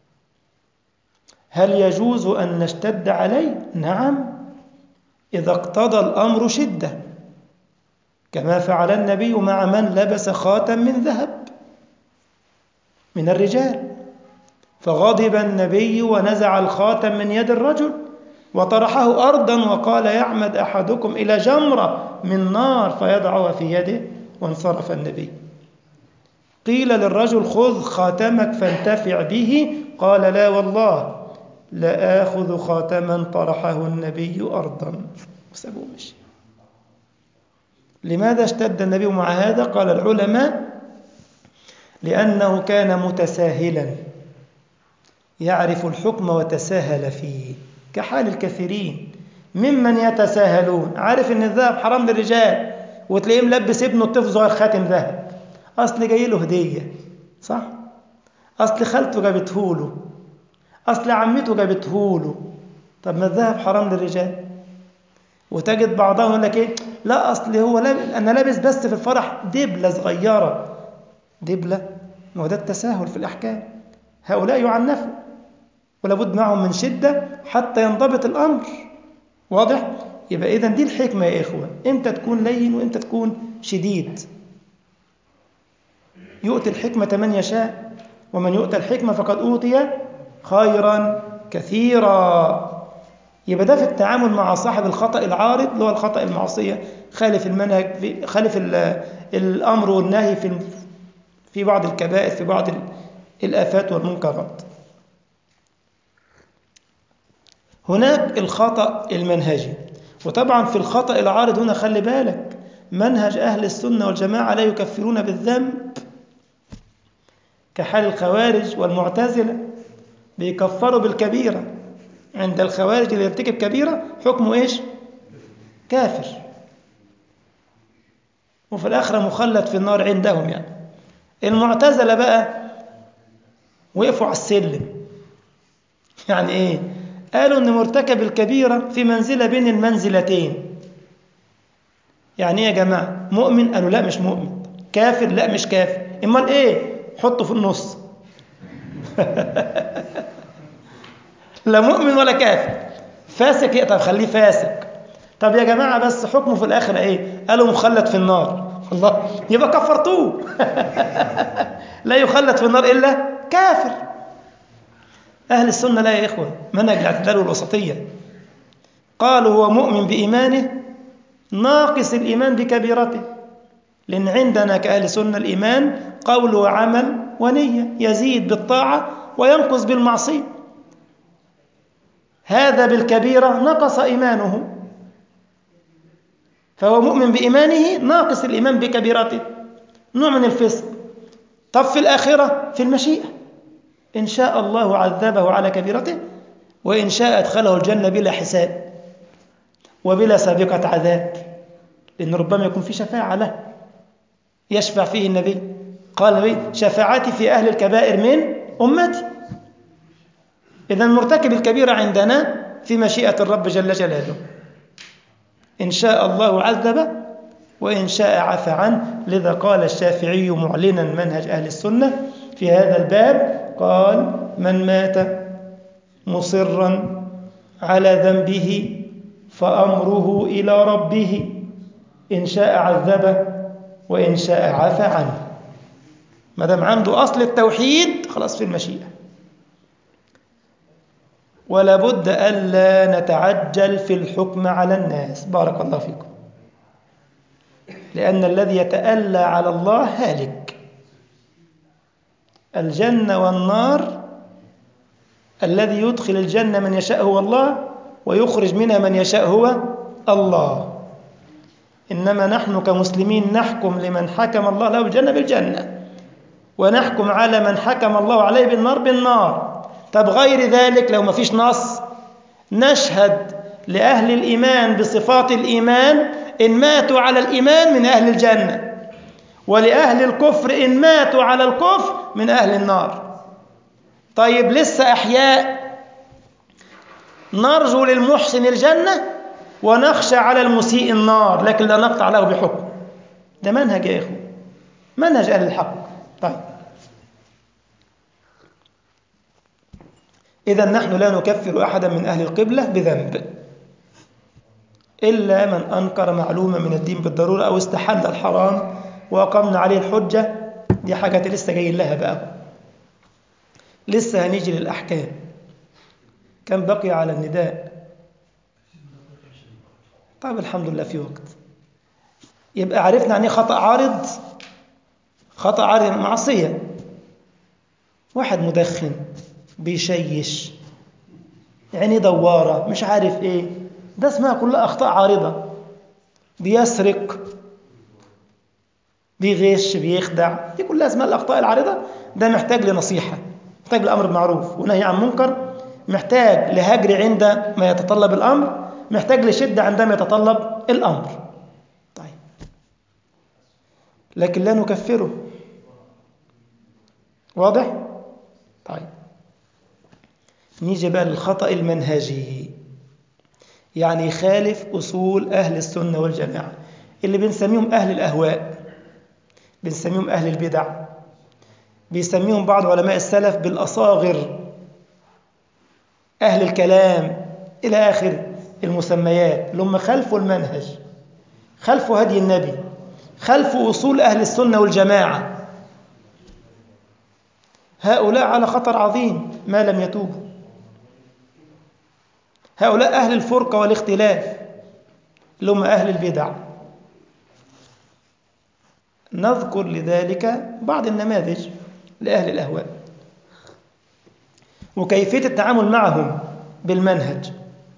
هل يجوز أن نشتد عليه؟ نعم، إذا اقتضى الأمر شدة، كما فعل النبي مع من لبس خاتم من ذهب من الرجال، فغضب النبي ونزع الخاتم من يد الرجل وطرحه أرضا وقال: يعمد أحدكم إلى جمرة من نار فيضعها في يده، وانصرف النبي. قيل للرجل: خذ خاتمك فانتفع به. قال: لا والله لآخذ خاتما طرحه النبي أرضا، وسابوه مشي. لماذا اشتد النبي مع هذا؟ قال العلماء لأنه كان متساهلا يعرف الحكم وتساهل فيه، كحال الكثيرين ممن يتساهلون. عارف ان الذهب حرام للرجال وتلاقيه ملبس ابنه الطفل صغير خاتم ذهب، اصل جاي له هديه، صح؟ اصل خالته جابته له، اصل عمته جابته له. طب ما الذهب حرام للرجال. وتجد بعضهم يقول لك ايه، لا اصل هو لابس، انا لابس بس في الفرح دبله صغيره. دبله؟ ما هو ده التساهل في الاحكام. هؤلاء يعنفوا ولابد معهم من شده حتى ينضبط الامر. واضح؟ يبقى إذن دي الحكمة يا إخوة، إمتى تكون لين وإمتى تكون شديد. يؤتي الحكمة من يشاء، ومن يؤتى الحكمة فقد أوتي خيرا كثيرا. يبقى ده في التعامل مع صاحب الخطأ العارض اللي هو الخطأ المعصية، خالف المنهج، في خالف الأمر والنهي في في بعض الكبائر، في بعض الآفات والمنكرات. هناك الخطأ المنهجي. وطبعا في الخطأ العارض هنا خلي بالك، منهج أهل السنة والجماعة لا يكفرون بالذنب، كحال الخوارج والمعتزلة بيكفروا بالكبيرة. عند الخوارج اللي يرتكب كبيرة حكمه إيش؟ كافر، وفي الآخرة مخلد في النار عندهم. يعني المعتزلة بقى وقفوا على السلم. يعني إيه؟ قالوا أن مرتكب الكبيرة في منزلة بين المنزلتين. يعني إيه يا جماعة؟ مؤمن؟ قالوا لا مش مؤمن. كافر؟ لا مش كافر. إمال إيه؟ حطه في النص. لا مؤمن ولا كافر. فاسق؟ يا طب خليه فاسق. طب يا جماعة بس حكمه في الآخرة إيه؟ قالوا مخلد في النار. الله، يبقى كفرتوه. لا يخلد في النار إلا كافر. أهل السنة لا يا إخوة، منهج الاعتدال والوسطية. قالوا هو مؤمن بإيمانه ناقص الإيمان بكبيرته، لأن عندنا كأهل سنة الإيمان قول وعمل ونية، يزيد بالطاعة وينقص بالمعصية. هذا بالكبيرة نقص إيمانه، فهو مؤمن بإيمانه ناقص الإيمان بكبيرته، نوع من الفسق. طب في الآخرة في المشيئة، إن شاء الله عذبه على كبيرته، وإن شاء أدخله الجنة بلا حساب وبلا سابقة عذاب، لأن ربما يكون في شفاعة له يشفع فيه النبي. قال النبي شفاعتي في أهل الكبائر من أمتي. إذن مرتكب الكبيرة عندنا في مشيئة الرب جل جلاله، إن شاء الله عذب وإن شاء عفى عنه. لذا قال الشافعي معلنا منهج أهل السنة في هذا الباب، قال من مات مصرا على ذنبه فأمره إلى ربه، إن شاء عذبه وإن شاء عفى عنه. ما دام عنده أصل التوحيد خلاص في المشيئة. ولا بد ألا نتعجل في الحكم على الناس، بارك الله فيكم، لأن الذي يتألى على الله هالك. الجنة والنار، الذي يدخل الجنة من يشاء هو الله، ويخرج منها من يشاء هو الله. إنما نحن كمسلمين نحكم لمن حكم الله له الجنة بالجنة، ونحكم على من حكم الله عليه بالنار بالنار. طب غير ذلك لو ما فيش نص، نشهد لأهل الإيمان بصفات الإيمان إن ماتوا على الإيمان من أهل الجنة، ولأهل الكفر إن ماتوا على الكفر من أهل النار. طيب لسه أحياء، نرجو للمحسن الجنة ونخشى على المسيء النار، لكن لا نقطع له بحكم. ده منهج يا إخوة، منهج أهل الحق. طيب إذن نحن لا نكفر أحدا من أهل القبلة بذنب إلا من أنكر معلومة من الدين بالضرورة أو استحل الحرام وأقمنا عليه الحجة. دي حاجة لسه جاي لها بقى، لسه هنيجي للأحكام. كم بقي على النداء؟ طيب الحمد لله في وقت. يبقى عرفنا عن ايه خطأ عارض. خطأ عارض معصية. واحد مدخن بيشيش عينيه دوارة، مش عارف إيه، ده اسمها كلها أخطاء عارضة. بيسرق، بيغش، بيخدع، دي كلها اسمها الأخطاء العارضة. ده محتاج لنصيحة، محتاج لأمر بالمعروف ونهي عن منكر، محتاج لهجر عند ما يتطلب الأمر، محتاج لشدة عندما يتطلب الأمر. طيب، لكن لا نكفره. واضح؟ طيب، نيجي بقى للخطأ المنهجي، يعني يخالف أصول أهل السنة والجماعة، اللي بنسميهم أهل الأهواء، بنسميهم أهل البدع، بيسميهم بعض علماء السلف بالأصاغر، أهل الكلام، إلى آخر المسميات، اللي هم خلفوا المنهج، خلفوا هدي النبي، خلفوا أصول أهل السنة والجماعة. هؤلاء على خطر عظيم ما لم يتوبوا. هؤلاء أهل الفرقة والاختلاف، اللي هم أهل البدع. نذكر لذلك بعض النماذج لأهل الأهواء وكيفية التعامل معهم بالمنهج.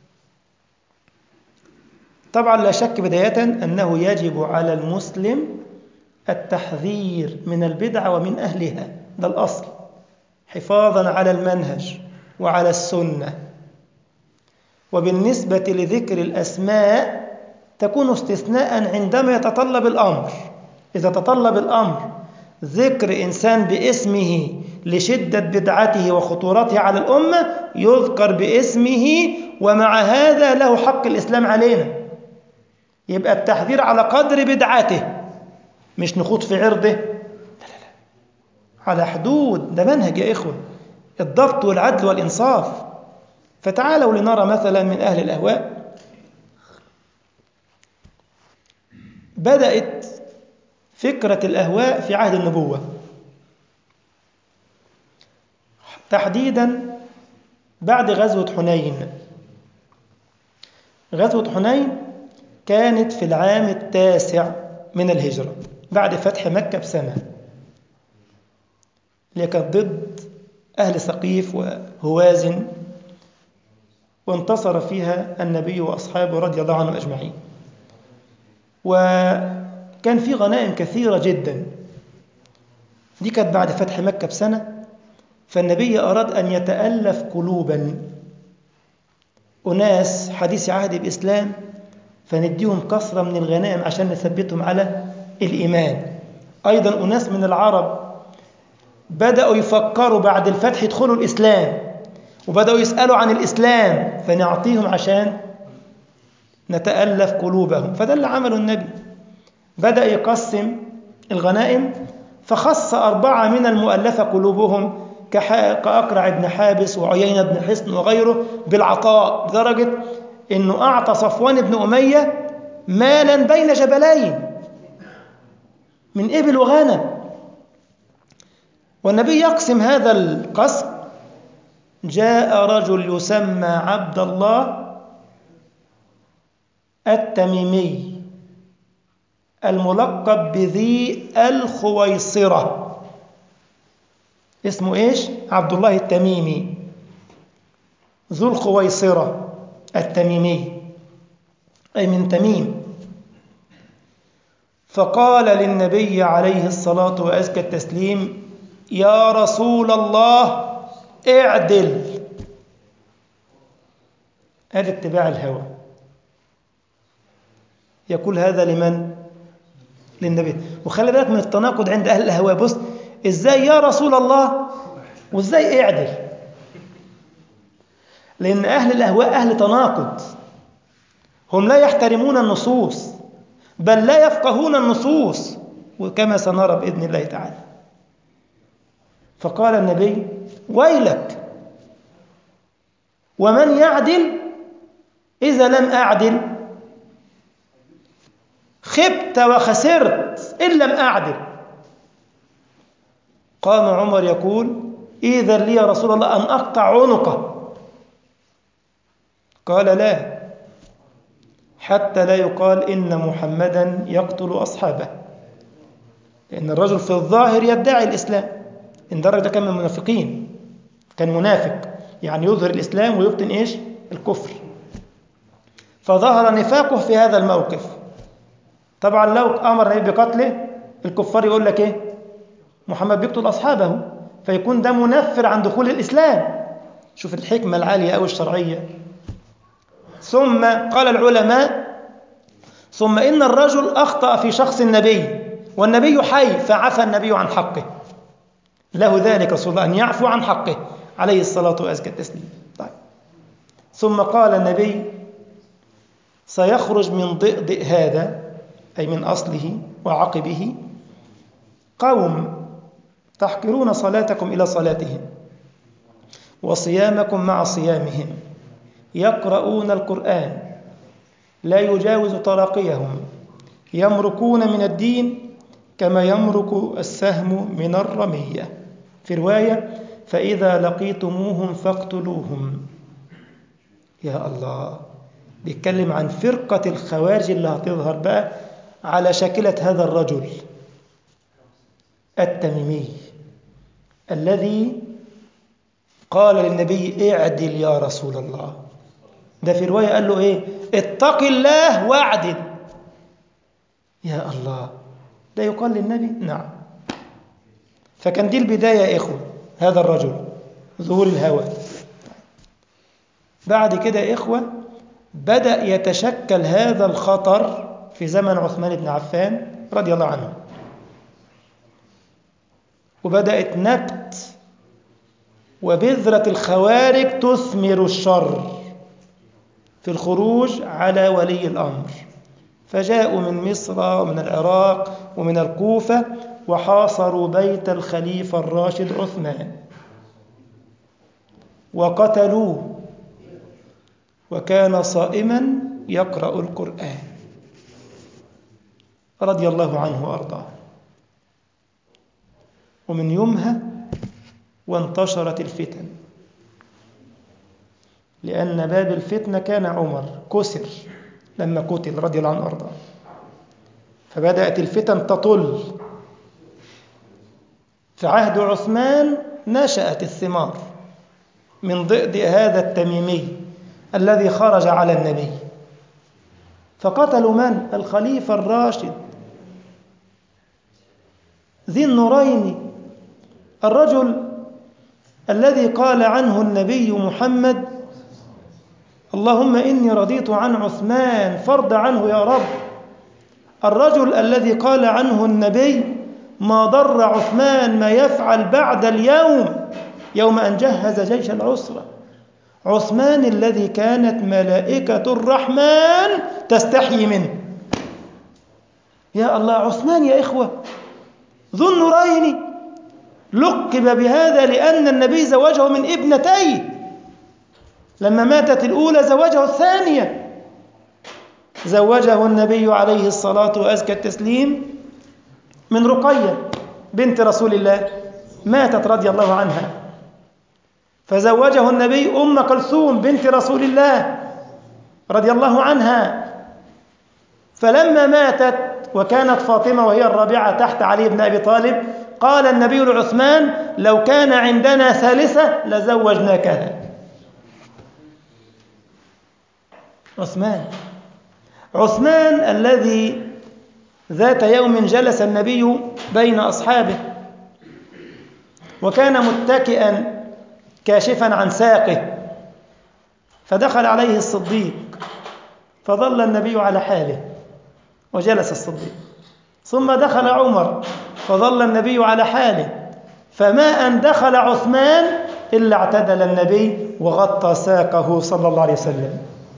طبعا لا شك بداية أنه يجب على المسلم التحذير من البدع ومن أهلها، ده الأصل، حفاظا على المنهج وعلى السنة. وبالنسبة لذكر الأسماء تكون استثناء عندما يتطلب الأمر. إذا تطلب الأمر ذكر إنسان باسمه لشدة بدعته وخطورته على الأمة يذكر باسمه، ومع هذا له حق الإسلام علينا. يبقى التحذير على قدر بدعته، مش نخوض في عرضه، لا لا لا، على حدود. ده منهج يا إخوة، الضبط والعدل والإنصاف. فتعالوا لنرى مثلا من أهل الأهواء. بدأت فكرة الأهواء في عهد النبوة، تحديدا بعد غزوة حنين. غزوة حنين كانت في العام التاسع من الهجرة بعد فتح مكة بسنة، اللي كانت ضد أهل ثقيف وهوازن، وانتصر فيها النبي وأصحابه رضي الله عنهم أجمعين. وكان في غنائم كثيرة جدا. دي كانت بعد فتح مكة بسنة، فالنبي أراد أن يتألف قلوبا أناس حديث عهد الإسلام، فنديهم كثرة من الغنائم عشان نثبتهم على الإيمان. أيضا أناس من العرب بدأوا يفكروا بعد الفتح يدخلوا الإسلام، وبدأوا يسألوا عن الإسلام، فنعطيهم عشان نتألف قلوبهم. فده اللي عمله النبي، بدأ يقسم الغنائم، فخص أربعة من المؤلفة قلوبهم كأقرع بن حابس وعيينة بن حصن وغيره بالعطاء، لدرجة أنه أعطى صفوان بن أمية مالا بين جبلين من إبل وغنم. والنبي يقسم هذا القسم، جاء رجل يسمى عبد الله التميمي الملقب بذي الخويصرة. اسمه إيش؟ عبد الله التميمي ذو الخويصرة التميمي، أي من تميم. فقال للنبي عليه الصلاة وأزكى التسليم: يا رسول الله اعدل. هذا اتباع الهوى. يقول هذا لمن؟ للنبي. وخلي بالك من التناقض عند أهل الهوى. بص إزاي يا رسول الله وإزاي اعدل؟ لأن أهل الأهواء أهل تناقض، هم لا يحترمون النصوص بل لا يفقهون النصوص، وكما سنرى بإذن الله تعالى. فقال النبي: ويلك، ومن يعدل إذا لم أعدل؟ خبت وخسرت إن لم أعدل. قام عمر يقول: إذا لي يا رسول الله أن أقطع عنقه. قال: لا، حتى لا يقال إن محمدا يقتل أصحابه. لأن الرجل في الظاهر يدعي الإسلام، إن درجة كان من المنافقين، كان منافق، يعني يظهر الإسلام ويبطن إيش؟ الكفر. فظهر نفاقه في هذا الموقف. طبعا لو أمر النبي بقتله الكفار يقول لك إيه؟ محمد بيقتل أصحابه، فيكون ده منفر عن دخول الإسلام. شوف الحكمة العالية أو الشرعية. ثم قال العلماء: ثم إن الرجل أخطأ في شخص النبي والنبي حي، فعفى النبي عن حقه. له ذلك رسول الله أن يعفو عن حقه عليه الصلاة وأزكى التسليم. طيب. ثم قال النبي: سيخرج من ضئضئ هذا، أي من أصله وعقبه، قوم تحقرون صلاتكم إلى صلاتهم وصيامكم مع صيامهم، يقرؤون القرآن لا يجاوز تراقيهم، يمرقون من الدين كما يمرق السهم من الرمية. في رواية: فإذا لقيتموهم فاقتلوهم. يا الله، بيتكلم عن فرقة الخوارج اللي هتظهر بقى على شاكلة هذا الرجل التميمي الذي قال للنبي: اعدل يا رسول الله. ده في رواية قال له ايه؟ اتق الله واعدل. يا الله، ده يقال للنبي؟ نعم. فكان دي البداية يا إخوة، هذا الرجل ظهور الهوى. بعد كده يا إخوة بدأ يتشكل هذا الخطر في زمن عثمان بن عفان رضي الله عنه، وبدأت نبت وبذرة الخوارج تثمر الشر في الخروج على ولي الأمر. فجاءوا من مصر ومن العراق ومن الكوفة وحاصروا بيت الخليفة الراشد عثمان وقتلوه، وكان صائما يقرأ القرآن رضي الله عنه وأرضاه. ومن يومها وانتشرت الفتن، لأن باب الفتنة كان عمر، كسر لما قتل رضي الله عنه وأرضاه، فبدأت الفتن تطل. في عهد عثمان نشأت الثمار من ضئضئ هذا التميمي الذي خرج على النبي، فقتلوا من؟ الخليفة الراشد ذي النورين، الرجل الذي قال عنه النبي محمد: اللهم إني رضيت عن عثمان فارض عنه يا رب. الرجل الذي قال عنه النبي: ما ضر عثمان ما يفعل بعد اليوم، يوم أن جهز جيش العسرة. عثمان الذي كانت ملائكة الرحمن تستحيي منه. يا الله، عثمان يا إخوة ذو النورين لقب بهذا لأن النبي زوجه من ابنتيه، لما ماتت الأولى زوجه الثانية. زوجه النبي عليه الصلاة وأزكى التسليم من رقية بنت رسول الله، ماتت رضي الله عنها، فزوجه النبي أم كلثوم بنت رسول الله رضي الله عنها. فلما ماتت وكانت فاطمة وهي الرابعة تحت علي بن أبي طالب، قال النبي لعثمان: لو كان عندنا ثالثة لزوجناكها. عثمان عثمان الذي ذات يوم جلس النبي بين أصحابه وكان متكئا كاشفا عن ساقه، فدخل عليه الصديق فظل النبي على حاله وجلس الصديق، ثم دخل عمر فظل النبي على حاله، فما أن دخل عثمان إلا اعتدل النبي وغطى ساقه صلى الله عليه وسلم.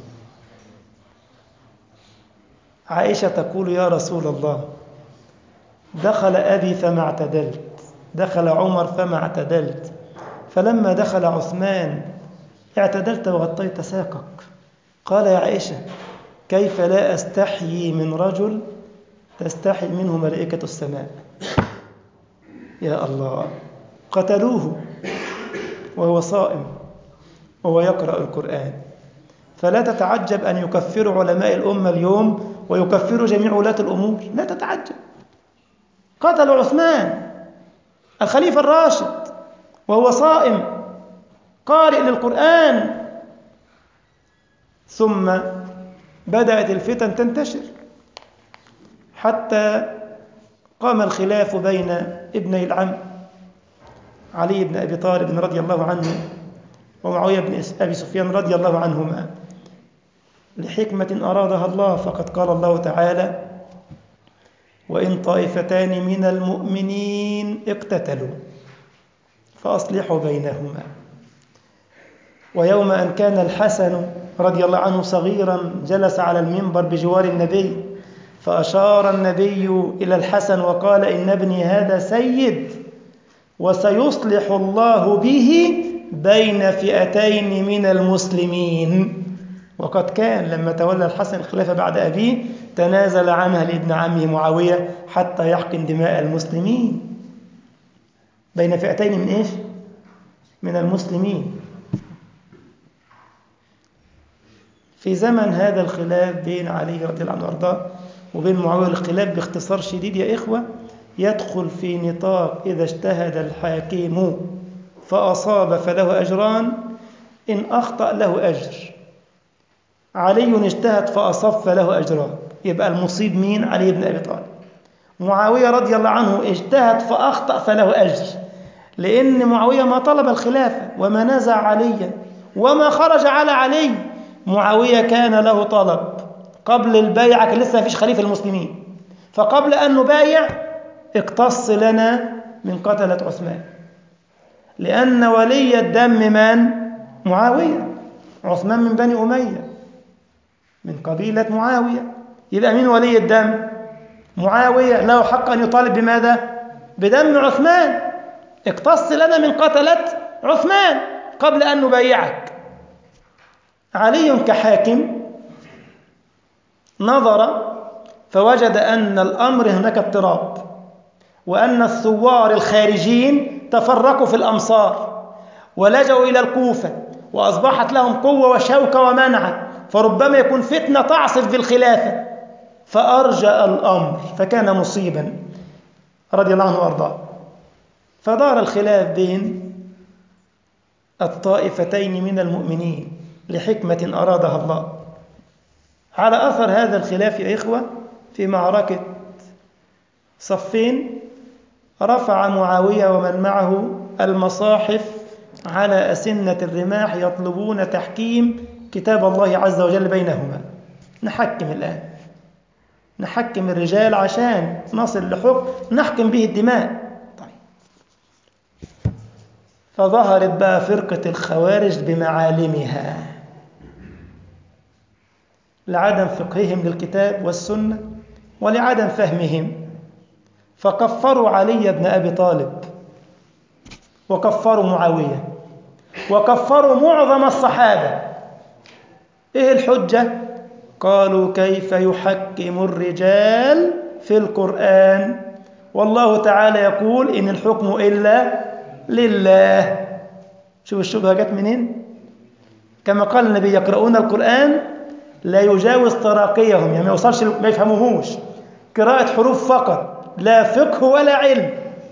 عائشة تقول: يا رسول الله، دخل أبي فما اعتدلت، دخل عمر فما اعتدلت، فلما دخل عثمان اعتدلت وغطيت ساقك. قال: يا عائشة، كيف لا أستحيي من رجل تستحي منه ملائكة السماء؟ يا الله، قتلوه وهو صائم وهو يقرأ القرآن. فلا تتعجب أن يكفروا علماء الأمة اليوم ويكفروا جميع ولاة الأمور، لا تتعجب. قتلوا عثمان الخليفة الراشد وهو صائم قارئ للقرآن. ثم بدأت الفتن تنتشر حتى قام الخلاف بين ابني العم علي بن أبي طالب رضي الله عنه ومعاوية بن أبي سفيان رضي الله عنهما لحكمة أرادها الله. فقد قال الله تعالى: وإن طائفتان من المؤمنين اقتتلوا فأصلحوا بينهما. ويوم أن كان الحسن رضي الله عنه صغيرا جلس على المنبر بجوار النبي، فأشار النبي إلى الحسن وقال: إن ابني هذا سيد وسيصلح الله به بين فئتين من المسلمين. وقد كان لما تولى الحسن الخلافة بعد أبيه تنازل عنها لابن عمه معاوية حتى يحقن دماء المسلمين بين فئتين من إيش؟ من المسلمين. في زمن هذا الخلاف بين علي رضي الله عنه وارضاه وبين معاوية، الخلاف باختصار شديد يا إخوة يدخل في نطاق إذا اجتهد الحاكم فأصاب فله أجران، إن أخطأ له أجر. علي اجتهد فأصاب فله أجران، يبقى المصيب مين؟ علي بن أبي طالب. معاوية رضي الله عنه اجتهد فأخطأ فله أجر، لأن معاوية ما طلب الخلافة وما نازع عليا وما خرج على علي. معاوية كان له طلب قبل البيعة، كان لسه ما فيش خليفة المسلمين، فقبل أن نبايع اقتص لنا من قتلة عثمان، لأن ولي الدم من؟ معاوية. عثمان من بني أمية من قبيلة معاوية، يبقى مين ولي الدم؟ معاوية، له حق أن يطالب بماذا؟ بدم عثمان. اقتص لنا من قتلة عثمان قبل أن نبايعك. علي كحاكم نظر فوجد أن الأمر هناك اضطراب، وأن الثوار الخارجين تفرقوا في الأمصار ولجوا إلى الكوفة وأصبحت لهم قوة وشوكة ومنعة، فربما يكون فتنة تعصف بالخلافة، فأرجأ الأمر فكان مصيبا رضي الله عنه وأرضاه. فدار الخلاف بين الطائفتين من المؤمنين لحكمة أرادها الله. على أثر هذا الخلاف يا إخوة في معركة صفين رفع معاوية ومن معه المصاحف على أسنة الرماح يطلبون تحكيم كتاب الله عز وجل بينهما. نحكم الآن، نحكم الرجال عشان نصل لحكم نحكم به الدماء. طيب. فظهرت بقى فرقة الخوارج بمعالمها لعدم فقههم للكتاب والسنة ولعدم فهمهم، فكفروا علي بن أبي طالب وكفروا معاوية وكفروا معظم الصحابة. إيه الحجة؟ قالوا: كيف يحكم الرجال في القرآن والله تعالى يقول إن الحكم إلا لله. شوف الشبهة جت منين؟ كما قال النبي: يقرؤون القرآن لا يجاوز تراقيهم، يعني ما يوصلش ما يفهموهوش، قراءة حروف فقط لا فقه ولا علم.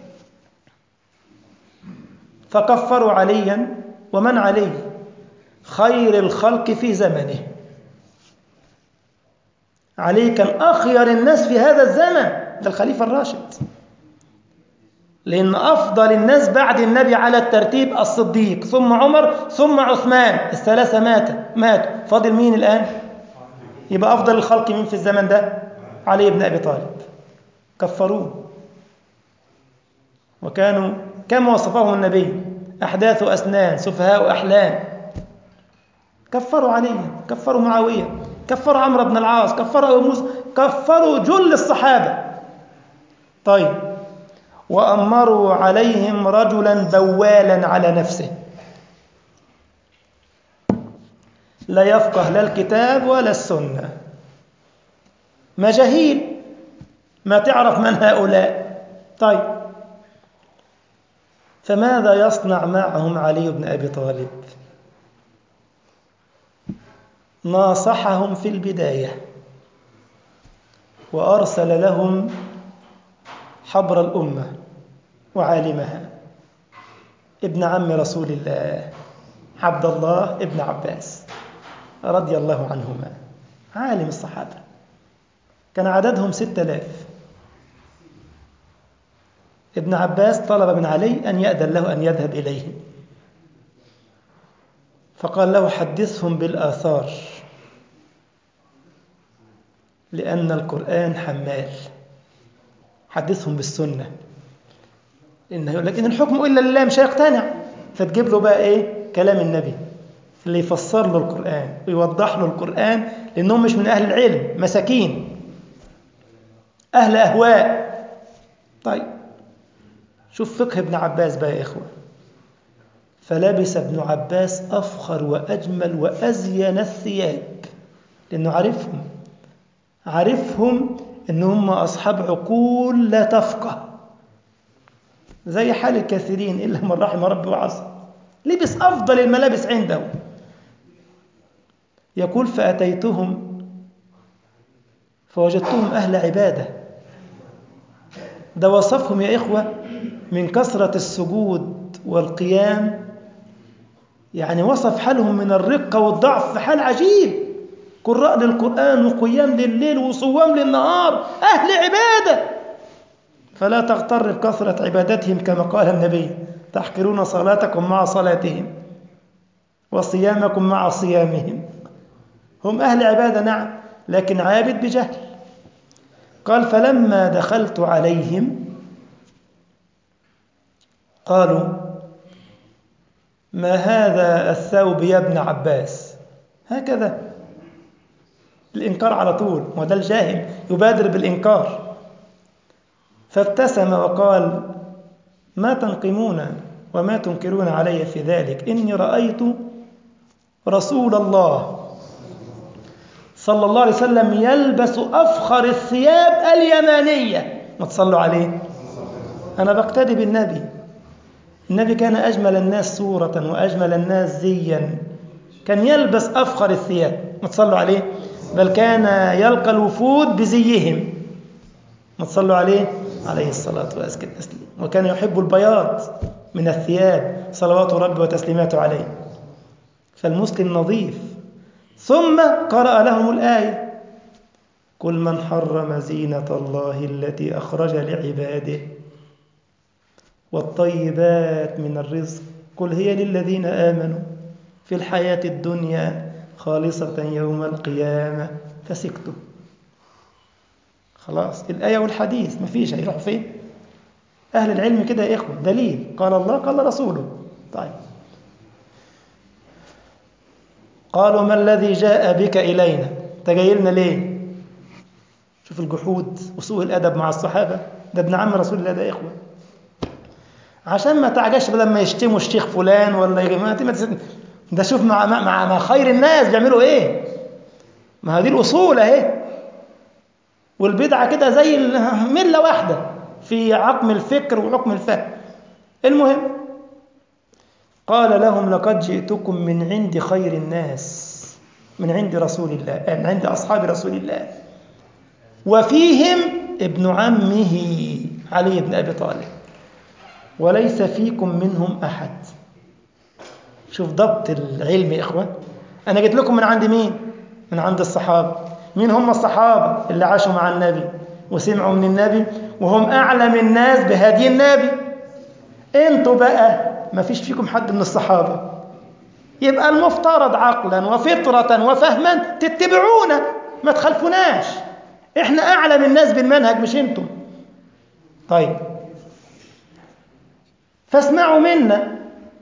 فكفروا عليا ومن عليه خير الخلق في زمنه. علي كان أخير الناس في هذا الزمن، ده الخليفة الراشد، لأن أفضل الناس بعد النبي على الترتيب الصديق ثم عمر ثم عثمان، الثلاثة ماتوا ماتوا فاضل مين الآن؟ يبقى أفضل الخلق مين في الزمن ده؟ علي بن أبي طالب. كفروه وكانوا كما وصفهم النبي: أحداث أسنان سفهاء أحلام. كفروا علي، كفروا معاوية، كفروا عمرو بن العاص، كفروا أبو موسى، كفروا جل الصحابة. طيب. وأمروا عليهم رجلا بوالا على نفسه لا يفقه لا الكتاب ولا السنة، مجاهيل ما تعرف من هؤلاء. طيب. فماذا يصنع معهم علي بن أبي طالب؟ ناصحهم في البداية وأرسل لهم حبر الأمة وعالمها ابن عم رسول الله عبد الله ابن عباس رضي الله عنهما، عالم الصحابة، كان عددهم ستة آلاف. ابن عباس طلب من علي أن يأذن له أن يذهب إليهم، فقال له حدثهم بالآثار لأن القرآن حمال، حدثهم بالسنة، إنه يقول لك إن الحكم إلا لله، مش هيقتنع، فتجيب له بقى إيه؟ كلام النبي اللي يفسر له القرآن ويوضح له القرآن، لأنهم مش من أهل العلم، مساكين أهل أهواء. طيب شوف فقه ابن عباس بقى يا إخوة. فلبس ابن عباس أفخر وأجمل وأزين الثياب، لأنه عارفهم عارفهم إن هم أصحاب عقول لا تفقه، زي حال الكثيرين إلا من رحم ربي وعصى، لبس أفضل الملابس عنده. يقول فأتيتهم فوجدتهم أهل عبادة. ده وصفهم يا إخوة من كثرة السجود والقيام، يعني وصف حالهم من الرقة والضعف في حال عجيب، قراء للقرآن وقيام لليل وصوام للنهار، أهل عبادة. فلا تغتر بكثرة عبادتهم، كما قال النبي تحقرون صلاتكم مع صلاتهم وصيامكم مع صيامهم. هم أهل عبادة نعم، لكن عابد بجهل. قال فلما دخلت عليهم قالوا ما هذا الثوب يا ابن عباس؟ هكذا الإنكار على طول، وده الجاهل يبادر بالإنكار. فابتسم وقال ما تنقمون وما تنكرون علي في ذلك، إني رأيت رسول الله صلى الله عليه وسلم يلبس أفخر الثياب اليمانية. ما تصلوا عليه، أنا بقتدي بالنبي. النبي كان أجمل الناس صورة وأجمل الناس زيا، كان يلبس أفخر الثياب. ما تصلوا عليه، بل كان يلقى الوفود بزيهم. ما تصلوا عليه عليه الصلاة والسلام. وكان يحب البياض من الثياب صلوات ربي وتسليماته عليه. فالمسلم نظيف. ثم قرأ لهم الآية قل من حرم زينة الله التي أخرج لعباده والطيبات من الرزق قل هي للذين آمنوا في الحياة الدنيا خالصة يوم القيامة. فسكتوا خلاص، الآية والحديث مفيش، هيروحوا فين؟ أهل العلم كده يا إخوة، دليل قال الله قال رسوله. طيب قالوا ما الذي جاء بك إلينا؟ تجايلنا ليه؟ شوف الجحود وسوء الأدب مع الصحابة. ده ابن عم رسول الله ده يا إخوة، عشان ما تعجش بدل ما يشتموا الشيخ فلان ولا يا جماعة ده. شوف مع, مع, مع خير الناس بيعملوا إيه. ما هذه الأصول أهي، والبدعة كده زي ملة واحدة في عقم الفكر وحكم الفهم. المهم قال لهم لقد جئتكم من عند خير الناس، من عند رسول الله، من عند أصحاب رسول الله، وفيهم ابن عمه علي بن أبي طالب، وليس فيكم منهم أحد. شوف ضبط العلم يا إخوة. أنا جيت لكم من عند مين؟ من عند الصحابة. مين هم الصحابة؟ اللي عاشوا مع النبي وسمعوا من النبي وهم أعلم الناس بهدي النبي. انتوا بقى ما فيش فيكم حد من الصحابة، يبقى المفترض عقلا وفطرة وفهما تتبعونا، ما تخلفوناش. احنا أعلم الناس بالمنهج مش انتم. طيب فاسمعوا منا.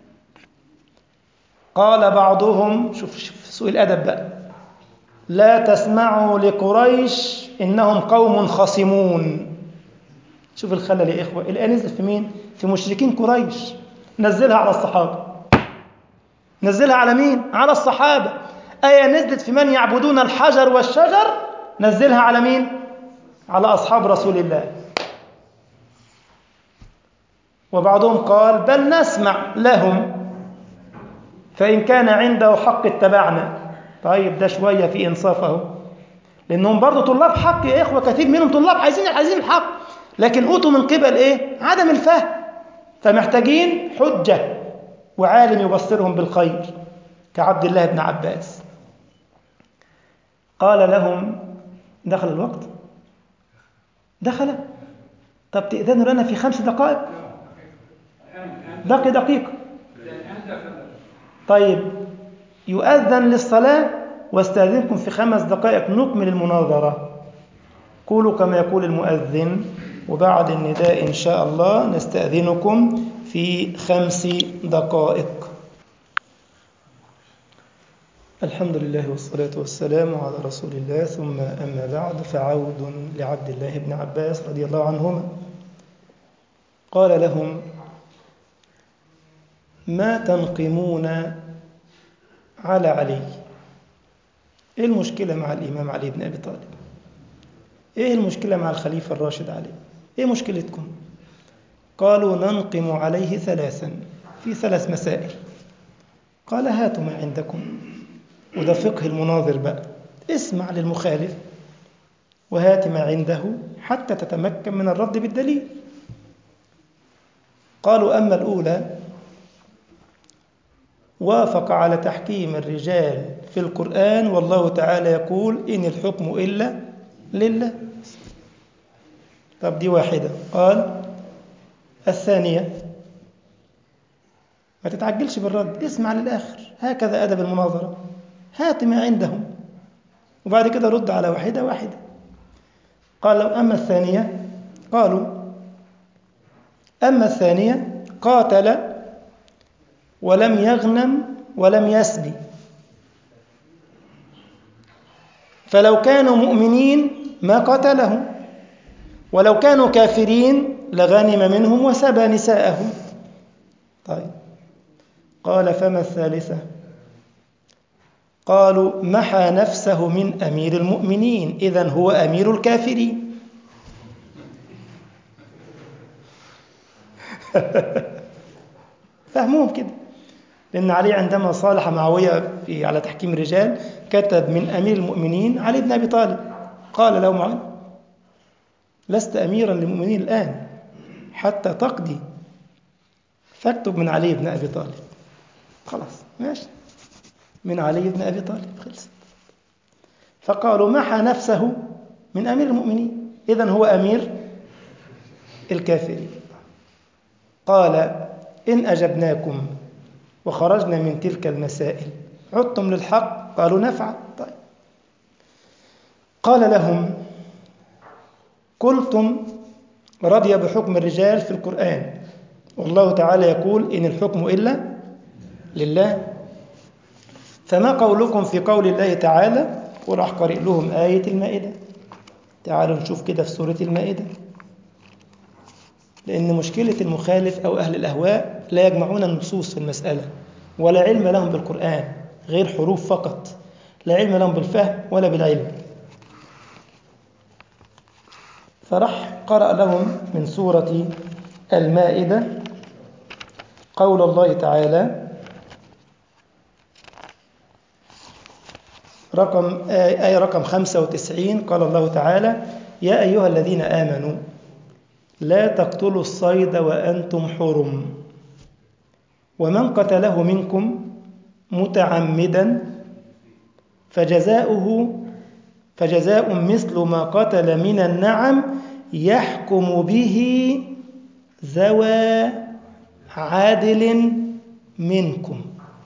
قال بعضهم، شوف شوف سوء الأدب بقى، لا تسمعوا لقريش إنهم قوم خصمون. شوف الخلل يا إخوة. الآن نزل في مين؟ في مشركين قريش. نزلها على الصحابة. نزلها على مين؟ على الصحابة. آية نزلت في من يعبدون الحجر والشجر، نزلها على مين؟ على أصحاب رسول الله. وبعضهم قال بل نسمع لهم فإن كان عنده حق اتبعنا. طيب ده شوية في إنصافه، لأنهم برضو طلاب حق يا إخوة، كثير منهم طلاب عايزين عايزين الحق، لكن أوتوا من قبل إيه؟ عدم الفهم، فمحتاجين حجة وعالم يبصرهم بالخير. كعبد الله بن عباس. قال لهم: دخل الوقت؟ دخل؟ طب تأذنوا لنا في خمس دقائق؟ بقي دقيقة. طيب يؤذن للصلاة واستأذنكم في خمس دقائق نكمل المناظرة. قولوا كما يقول المؤذن، وبعد النداء إن شاء الله نستأذنكم في خمس دقائق. الحمد لله والصلاة والسلام على رسول الله، ثم أما بعد، فعود لعبد الله بن عباس رضي الله عنهما. قال لهم: ما تنقمون على علي؟ إيه المشكلة مع الإمام علي بن أبي طالب؟ إيه المشكلة مع الخليفة الراشد علي؟ إيه مشكلتكم؟ قالوا: ننقم عليه ثلاثا، في ثلاث مسائل. قال: هاتوا ما عندكم. وده فقه المناظر بقى، اسمع للمخالف وهات ما عنده حتى تتمكن من الرد بالدليل. قالوا: أما الأولى، وافق على تحكيم الرجال في القرآن والله تعالى يقول: إن الحكم إلا لله. طب دي واحدة. قال: الثانية، ما تتعجلش بالرد، اسمع للآخر، هكذا أدب المناظرة، هات ما عندهم وبعد كده رد على واحدة واحدة. قال: أما الثانية، قالوا: أما الثانية قاتل ولم يغنم ولم يسبي، فلو كانوا مؤمنين ما قتلهم، ولو كانوا كافرين لغنم منهم وسبى نساءهم. طيب. قال: فما الثالثة؟ قالوا: محى نفسه من أمير المؤمنين، إذن هو أمير الكافرين. فهموهم كده، لأن علي عندما صالح معاوية في على تحكيم الرجال كتب من أمير المؤمنين علي بن أبي طالب. قال له معاوية: لست أميرا للمؤمنين الآن حتى تقضي، فاكتب من علي بن أبي طالب. خلاص ماشي، من علي بن أبي طالب، خلصت. فقالوا: محى نفسه من أمير المؤمنين، إذن هو أمير الكافرين. قال: إن أجبناكم وخرجنا من تلك المسائل عدتم للحق؟ قالوا: نفعل. طيب. قال لهم: قلتم رضي بحكم الرجال في القرآن والله تعالى يقول: إن الحكم إلا لله، فما قولكم في قول الله تعالى؟ وراح قرئ لهم آية المائدة. تعالوا نشوف كده في سورة المائدة، لأن مشكلة المخالف أو أهل الأهواء لا يجمعون النصوص في المسألة، ولا علم لهم بالقرآن غير حروف فقط، لا علم لهم بالفهم ولا بالعلم. فرح قرأ لهم من سورة المائدة قول الله تعالى رقم آية رقم خمسة وتسعين. قال الله تعالى: يا أيها الذين آمنوا لا تقتلوا الصيد وأنتم حرم، ومن قتله منكم متعمدا فجزاؤه فجزاء مثل ما قتل من النعم يحكم به ذوى عادل منكم.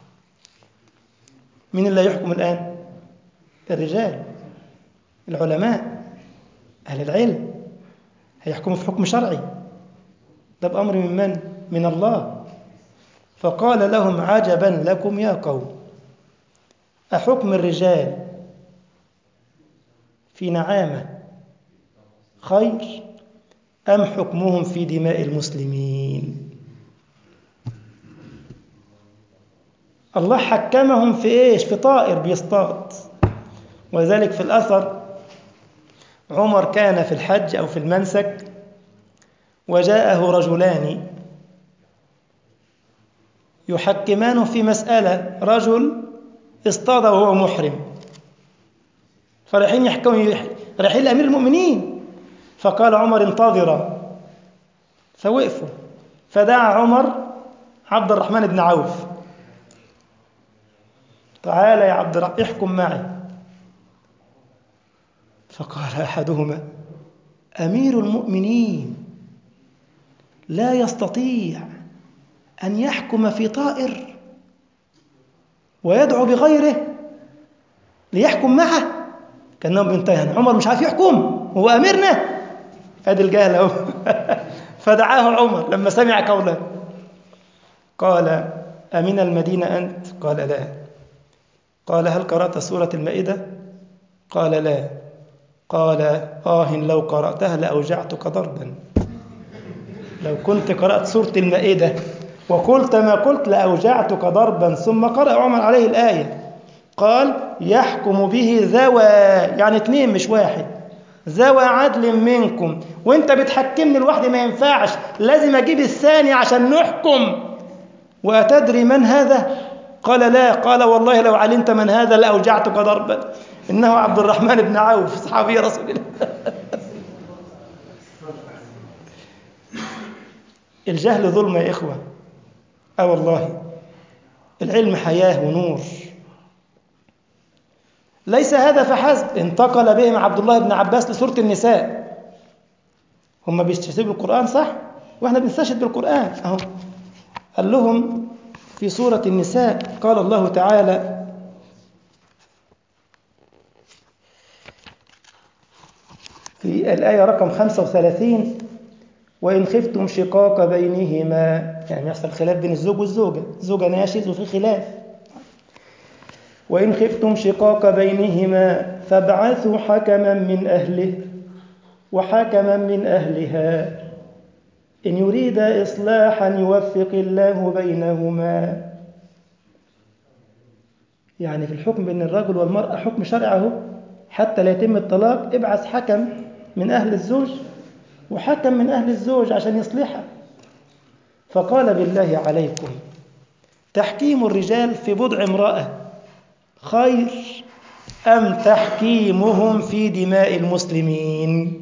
من اللي يحكم الآن؟ الرجال، العلماء، أهل العلم هيحكموا في حكم شرعي، ده بأمر من من؟ من الله. فقال لهم: عجبا لكم يا قوم، أحكم الرجال في نعامة خير أم حكمهم في دماء المسلمين؟ الله حكمهم في إيش؟ في طائر بيصطاد. وذلك في الأثر عمر كان في الحج أو في المنسك وجاءه رجلان يحكمان في مسألة، رجل اصطاد وهو محرم، فرايحين يحكموا، رايحين لأمير المؤمنين. فقال عمر: انتظرا. فوقفوا، فدعا عمر عبد الرحمن بن عوف تعال يا عبد الرحمن احكم معي. فقال أحدهما: أمير المؤمنين لا يستطيع أن يحكم في طائر ويدعو بغيره ليحكم معه؟ كأنهم بينتهن. عمر مش عارف يحكم، هو أميرنا. هذا الجهل أهو. فدعاه عمر لما سمع قوله. قال: أمن المدينة أنت؟ قال: لا. قال: هل قرأت سورة المائدة؟ قال: لا. قال: آه لو قرأتها لأوجعتك ضربا. لو كنت قرأت سورة المائدة وقلت ما قلت لأوجعتك ضربا. ثم قرأ عمر عليه الآية، قال: يحكم به ذوى، يعني اثنين مش واحد، ذوى عدل منكم. وانت بتحكمني لوحدي ما ينفعش، لازم اجيب الثاني عشان نحكم. وأتدري من هذا؟ قال: لا. قال: والله لو علمت من هذا لأوجعتك ضربا. إنه عبد الرحمن بن عوف صحابي رسول الله. الجهل ظلم يا إخوة. أه والله، العلم حياة ونور. ليس هذا فحسب، انتقل بهم عبد الله بن عباس لسورة النساء. هم بيستشهدوا بالقرآن صح؟ وإحنا بنستشهد بالقرآن أهو. قال لهم في سورة النساء، قال الله تعالى: في الآية رقم خمسة وثلاثين: وإن خفتم شقاق بينهما، يعني يحصل خلاف بين الزوج والزوجة، زوجة ناشز وفي خلاف. وإن خفتم شقاق بينهما فابعثوا حكما من أهله وحكما من أهلها إن يريد إصلاحا يوفق الله بينهما. يعني في الحكم بين الرجل والمرأة حكم شرعه حتى لا يتم الطلاق، ابعث حكم من أهل الزوج وحكم من أهل الزوج عشان يصلحها. فقال: بالله عليكم، تحكيم الرجال في بضع امرأة خير أم تحكيمهم في دماء المسلمين؟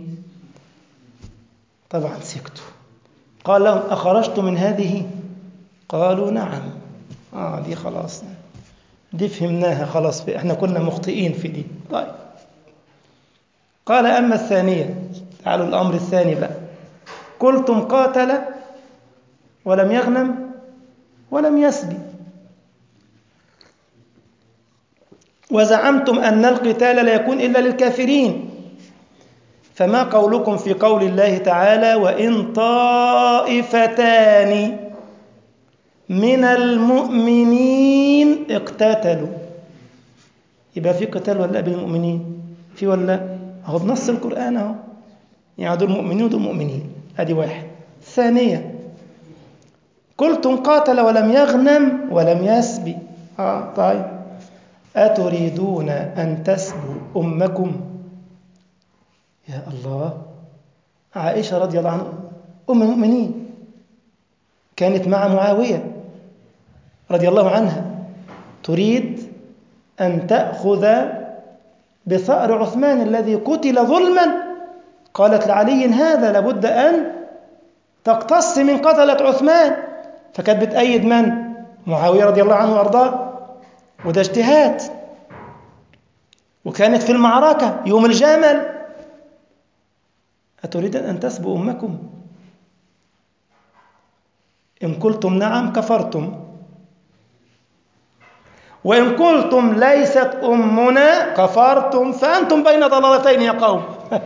طبعا سكتوا. قال لهم: أخرجتم من هذه؟ قالوا: نعم. آه دي خلاص، دي فهمناها خلاص، احنا كنا مخطئين في دي. طيب. قال: أما الثانية، تعالوا الأمر الثاني بقى. قلتم قاتل ولم يغنم ولم يسبي، وزعمتم أن القتال لا يكون إلا للكافرين، فما قولكم في قول الله تعالى: وإن طائفتان من المؤمنين اقتتلوا؟ يبقى في قتال ولا بين المؤمنين؟ في ولا؟ اهو بنص القرآن اهو، يعني دول مؤمنين ودول مؤمنين، ادي واحد. ثانية، قلتم قاتل ولم يغنم ولم يسبي. اه طيب، أتريدون أن تسبوا أمكم؟ يا الله، عائشة رضي الله عنها أم المؤمنين كانت مع معاوية رضي الله عنها، تريد أن تأخذ بثأر عثمان الذي قتل ظلما. قالت لعلي: هذا لابد أن تقتص من قتلة عثمان. فكانت بتأيد من؟ معاوية رضي الله عنه وأرضاه، وده اجتهاد. وكانت في المعركة يوم الجمل: أتريد أن تسبوا أمكم؟ إن قلتم نعم كفرتم، وإن قلتم ليست أمنا كفرتم، فأنتم بين ضلالتين يا قوم.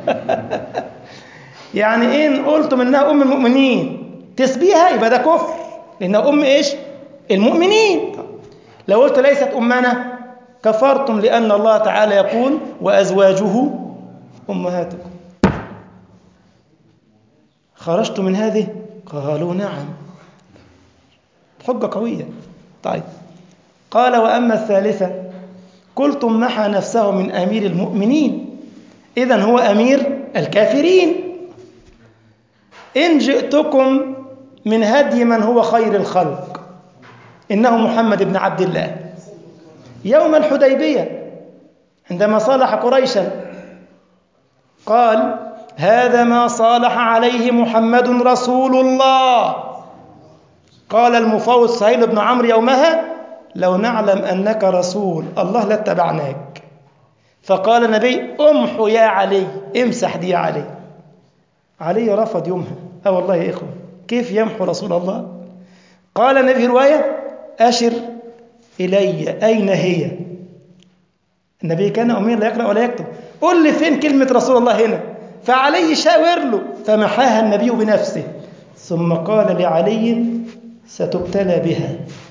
يعني إن قلتم إنها أم المؤمنين تسبيها يبقى ده كفر، لأنها أم إيش؟ المؤمنين. لو قلت ليست أمنا كفرتم، لأن الله تعالى يقول: وأزواجه أمهاتكم. خرجت من هذه؟ قالوا: نعم. حجة قوية. طيب. قال: وأما الثالثة، قلتم محى نفسه من أمير المؤمنين، إذن هو أمير الكافرين. إن جئتكم من هدي من هو خير الخلق، إنه محمد بن عبد الله، يوم الحديبية عندما صالح قريشا قال: هذا ما صالح عليه محمد رسول الله. قال المفوض سهيل بن عمرو يومها: لو نعلم أنك رسول الله لاتبعناك. فقال النبي امحو يا علي، امسح دي يا علي. علي رفض يومها. اه والله يا إخوة، كيف يمحو رسول الله؟ قال النبي في رواية أشر إلي أين هي. النبي كان أمير لا يقرأ ولا يكتب، قل لي فين كلمة رسول الله هنا. فعلي شاور له فمحاها النبي بنفسه، ثم قال لعلي ستبتلى بها،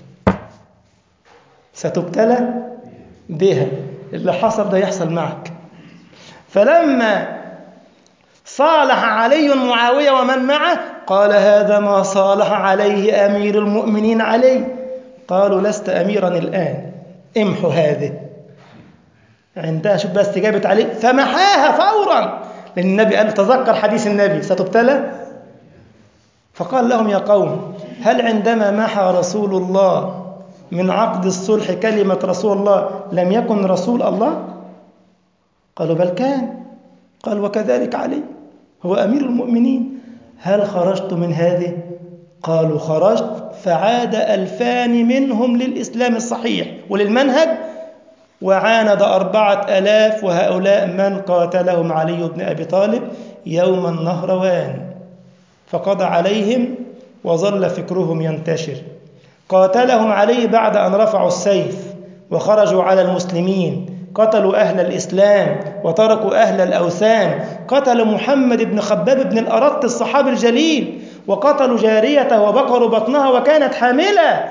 ستبتلى بها، اللي حصل ده يحصل معك. فلما صالح علي معاوية ومن معه قال هذا ما صالح عليه أمير المؤمنين علي. قالوا لست أميرا الآن، امحو هذه. عندها شوف بس استجابة عليه فمحاها فورا، لأن النبي قال تذكر حديث النبي ستبتلى. فقال لهم يا قوم هل عندما محى رسول الله من عقد الصلح كلمة رسول الله لم يكن رسول الله؟ قالوا بل كان. قال وكذلك علي هو أمير المؤمنين. هل خرجت من هذه؟ قالوا خرجت. فعاد ألفان منهم للإسلام الصحيح وللمنهج، وعاند أربعة ألاف، وهؤلاء من قاتلهم علي بن أبي طالب يوم النهروان فقضى عليهم وظل فكرهم ينتشر. قاتلهم علي بعد أن رفعوا السيف وخرجوا على المسلمين، قتلوا أهل الإسلام وتركوا أهل الأوثان، قتلوا محمد بن خباب بن الأرط الصحابي الجليل، وقتلوا جاريته وبقروا بطنها وكانت حاملة،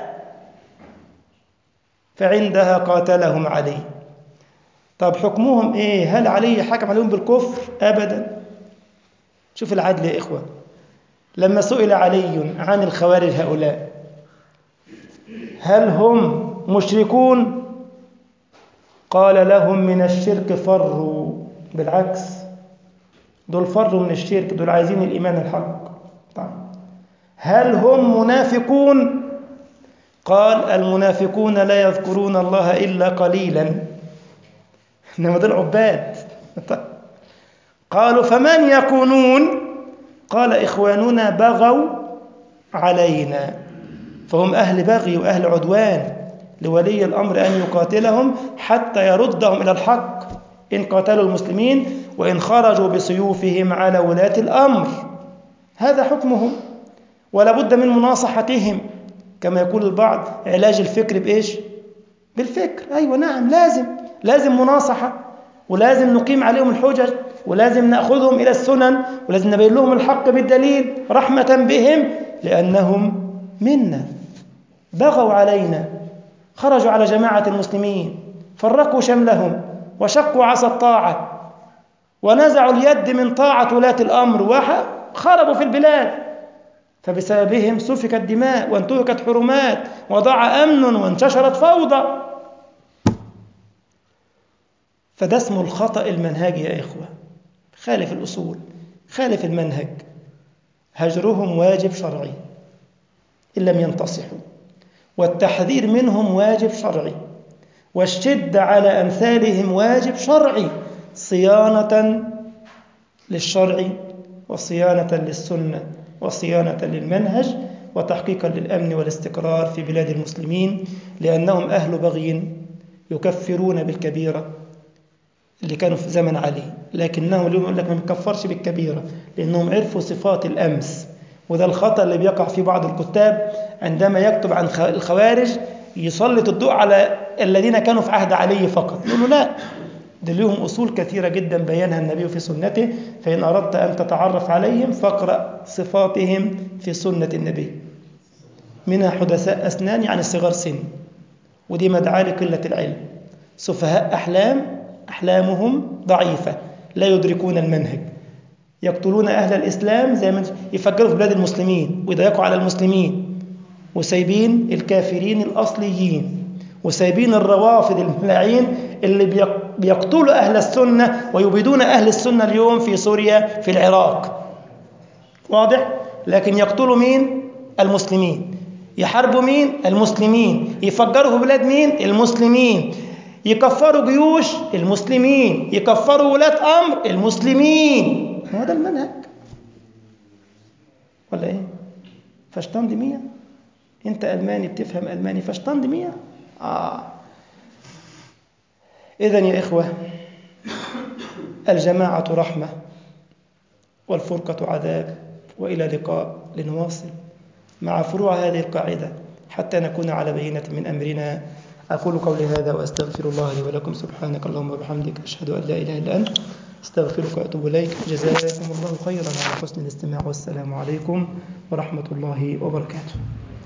فعندها قاتلهم علي. طب حكمهم إيه؟ هل علي حكم عليهم بالكفر؟ أبدا. شوف العدل يا إخوة. لما سئل علي عن الخوارج هؤلاء هل هم مشركون؟ قال لهم من الشرك فروا، بالعكس دول فروا من الشرك، دول عايزين الإيمان الحق. طيب هل هم منافقون؟ قال المنافقون لا يذكرون الله إلا قليلا، إنما دول عباد. قالوا فمن يكونون؟ قال إخواننا بغوا علينا، فهم أهل بغي وأهل عدوان، لولي الأمر أن يقاتلهم حتى يردهم إلى الحق إن قاتلوا المسلمين وإن خرجوا بسيوفهم على ولاة الأمر. هذا حكمهم، ولا بد من مناصحتهم. كما يقول البعض علاج الفكر بإيش؟ بالفكر. أيوة نعم، لازم لازم مناصحة، ولازم نقيم عليهم الحجج، ولازم نأخذهم إلى السنن، ولازم نبين لهم الحق بالدليل رحمة بهم، لأنهم منا. بغوا علينا، خرجوا على جماعة المسلمين، فرقوا شملهم وشقوا عصا الطاعة ونزعوا اليد من طاعة ولاة الأمر وخربوا في البلاد، فبسببهم سفكت دماء وانتهكت حرمات وضاع أمن وانتشرت فوضى. فده اسمه الخطأ المنهجي يا إخوة. خالف الأصول، خالف المنهج. هجرهم واجب شرعي إن لم ينتصحوا، والتحذير منهم واجب شرعي، والشدة على أمثالهم واجب شرعي، صيانة للشرع وصيانة للسنة وصيانة للمنهج وتحقيقا للأمن والاستقرار في بلاد المسلمين، لأنهم أهل بغي يكفرون بالكبيرة اللي كانوا في زمن علي، لكنهم اليوم يقول لك ما بيكفرش بالكبيرة لأنهم عرفوا صفات الأمس. وده الخطأ اللي بيقع في بعض الكتاب عندما يكتب عن الخوارج يسلط الضوء على الذين كانوا في عهد علي فقط. يقولوا لا، ده لهم أصول كثيرة جدا بيانها النبي في سنته، فإن أردت أن تتعرف عليهم فاقرأ صفاتهم في سنة النبي، منها حدثاء أسنان يعني صغار سن، ودي مدعاة لقلة العلم. سفهاء أحلام، أحلامهم ضعيفة، لا يدركون المنهج، يقتلون أهل الإسلام زي ما يفجروا في بلاد المسلمين ويضيقوا على المسلمين، وسايبين الكافرين الأصليين، وسايبين الروافض الملاعين اللي بيقتلوا أهل السنة ويبيدون أهل السنة اليوم في سوريا في العراق. واضح؟ لكن يقتلوا مين؟ المسلمين. يحاربوا مين؟ المسلمين. يفجروا في بلاد مين؟ المسلمين. يكفروا جيوش المسلمين، يكفروا ولاة أمر المسلمين. هذا المنهج ولا إيه؟ فاشتان دي مية؟ أنت ألماني بتفهم ألماني، فاشتان دي مية؟ آه. إذن يا إخوة، الجماعة رحمة والفرقة عذاب. وإلى لقاء لنواصل مع فروع هذه القاعدة حتى نكون على بينة من أمرنا. أقول قولي هذا وأستغفر الله لي ولكم. سبحانك اللهم وبحمدك، أشهد أن لا إله إلا أنت، استغفرك وأتوب إليك. جزاكم الله خيرا على حسن الاستماع، والسلام عليكم ورحمة الله وبركاته.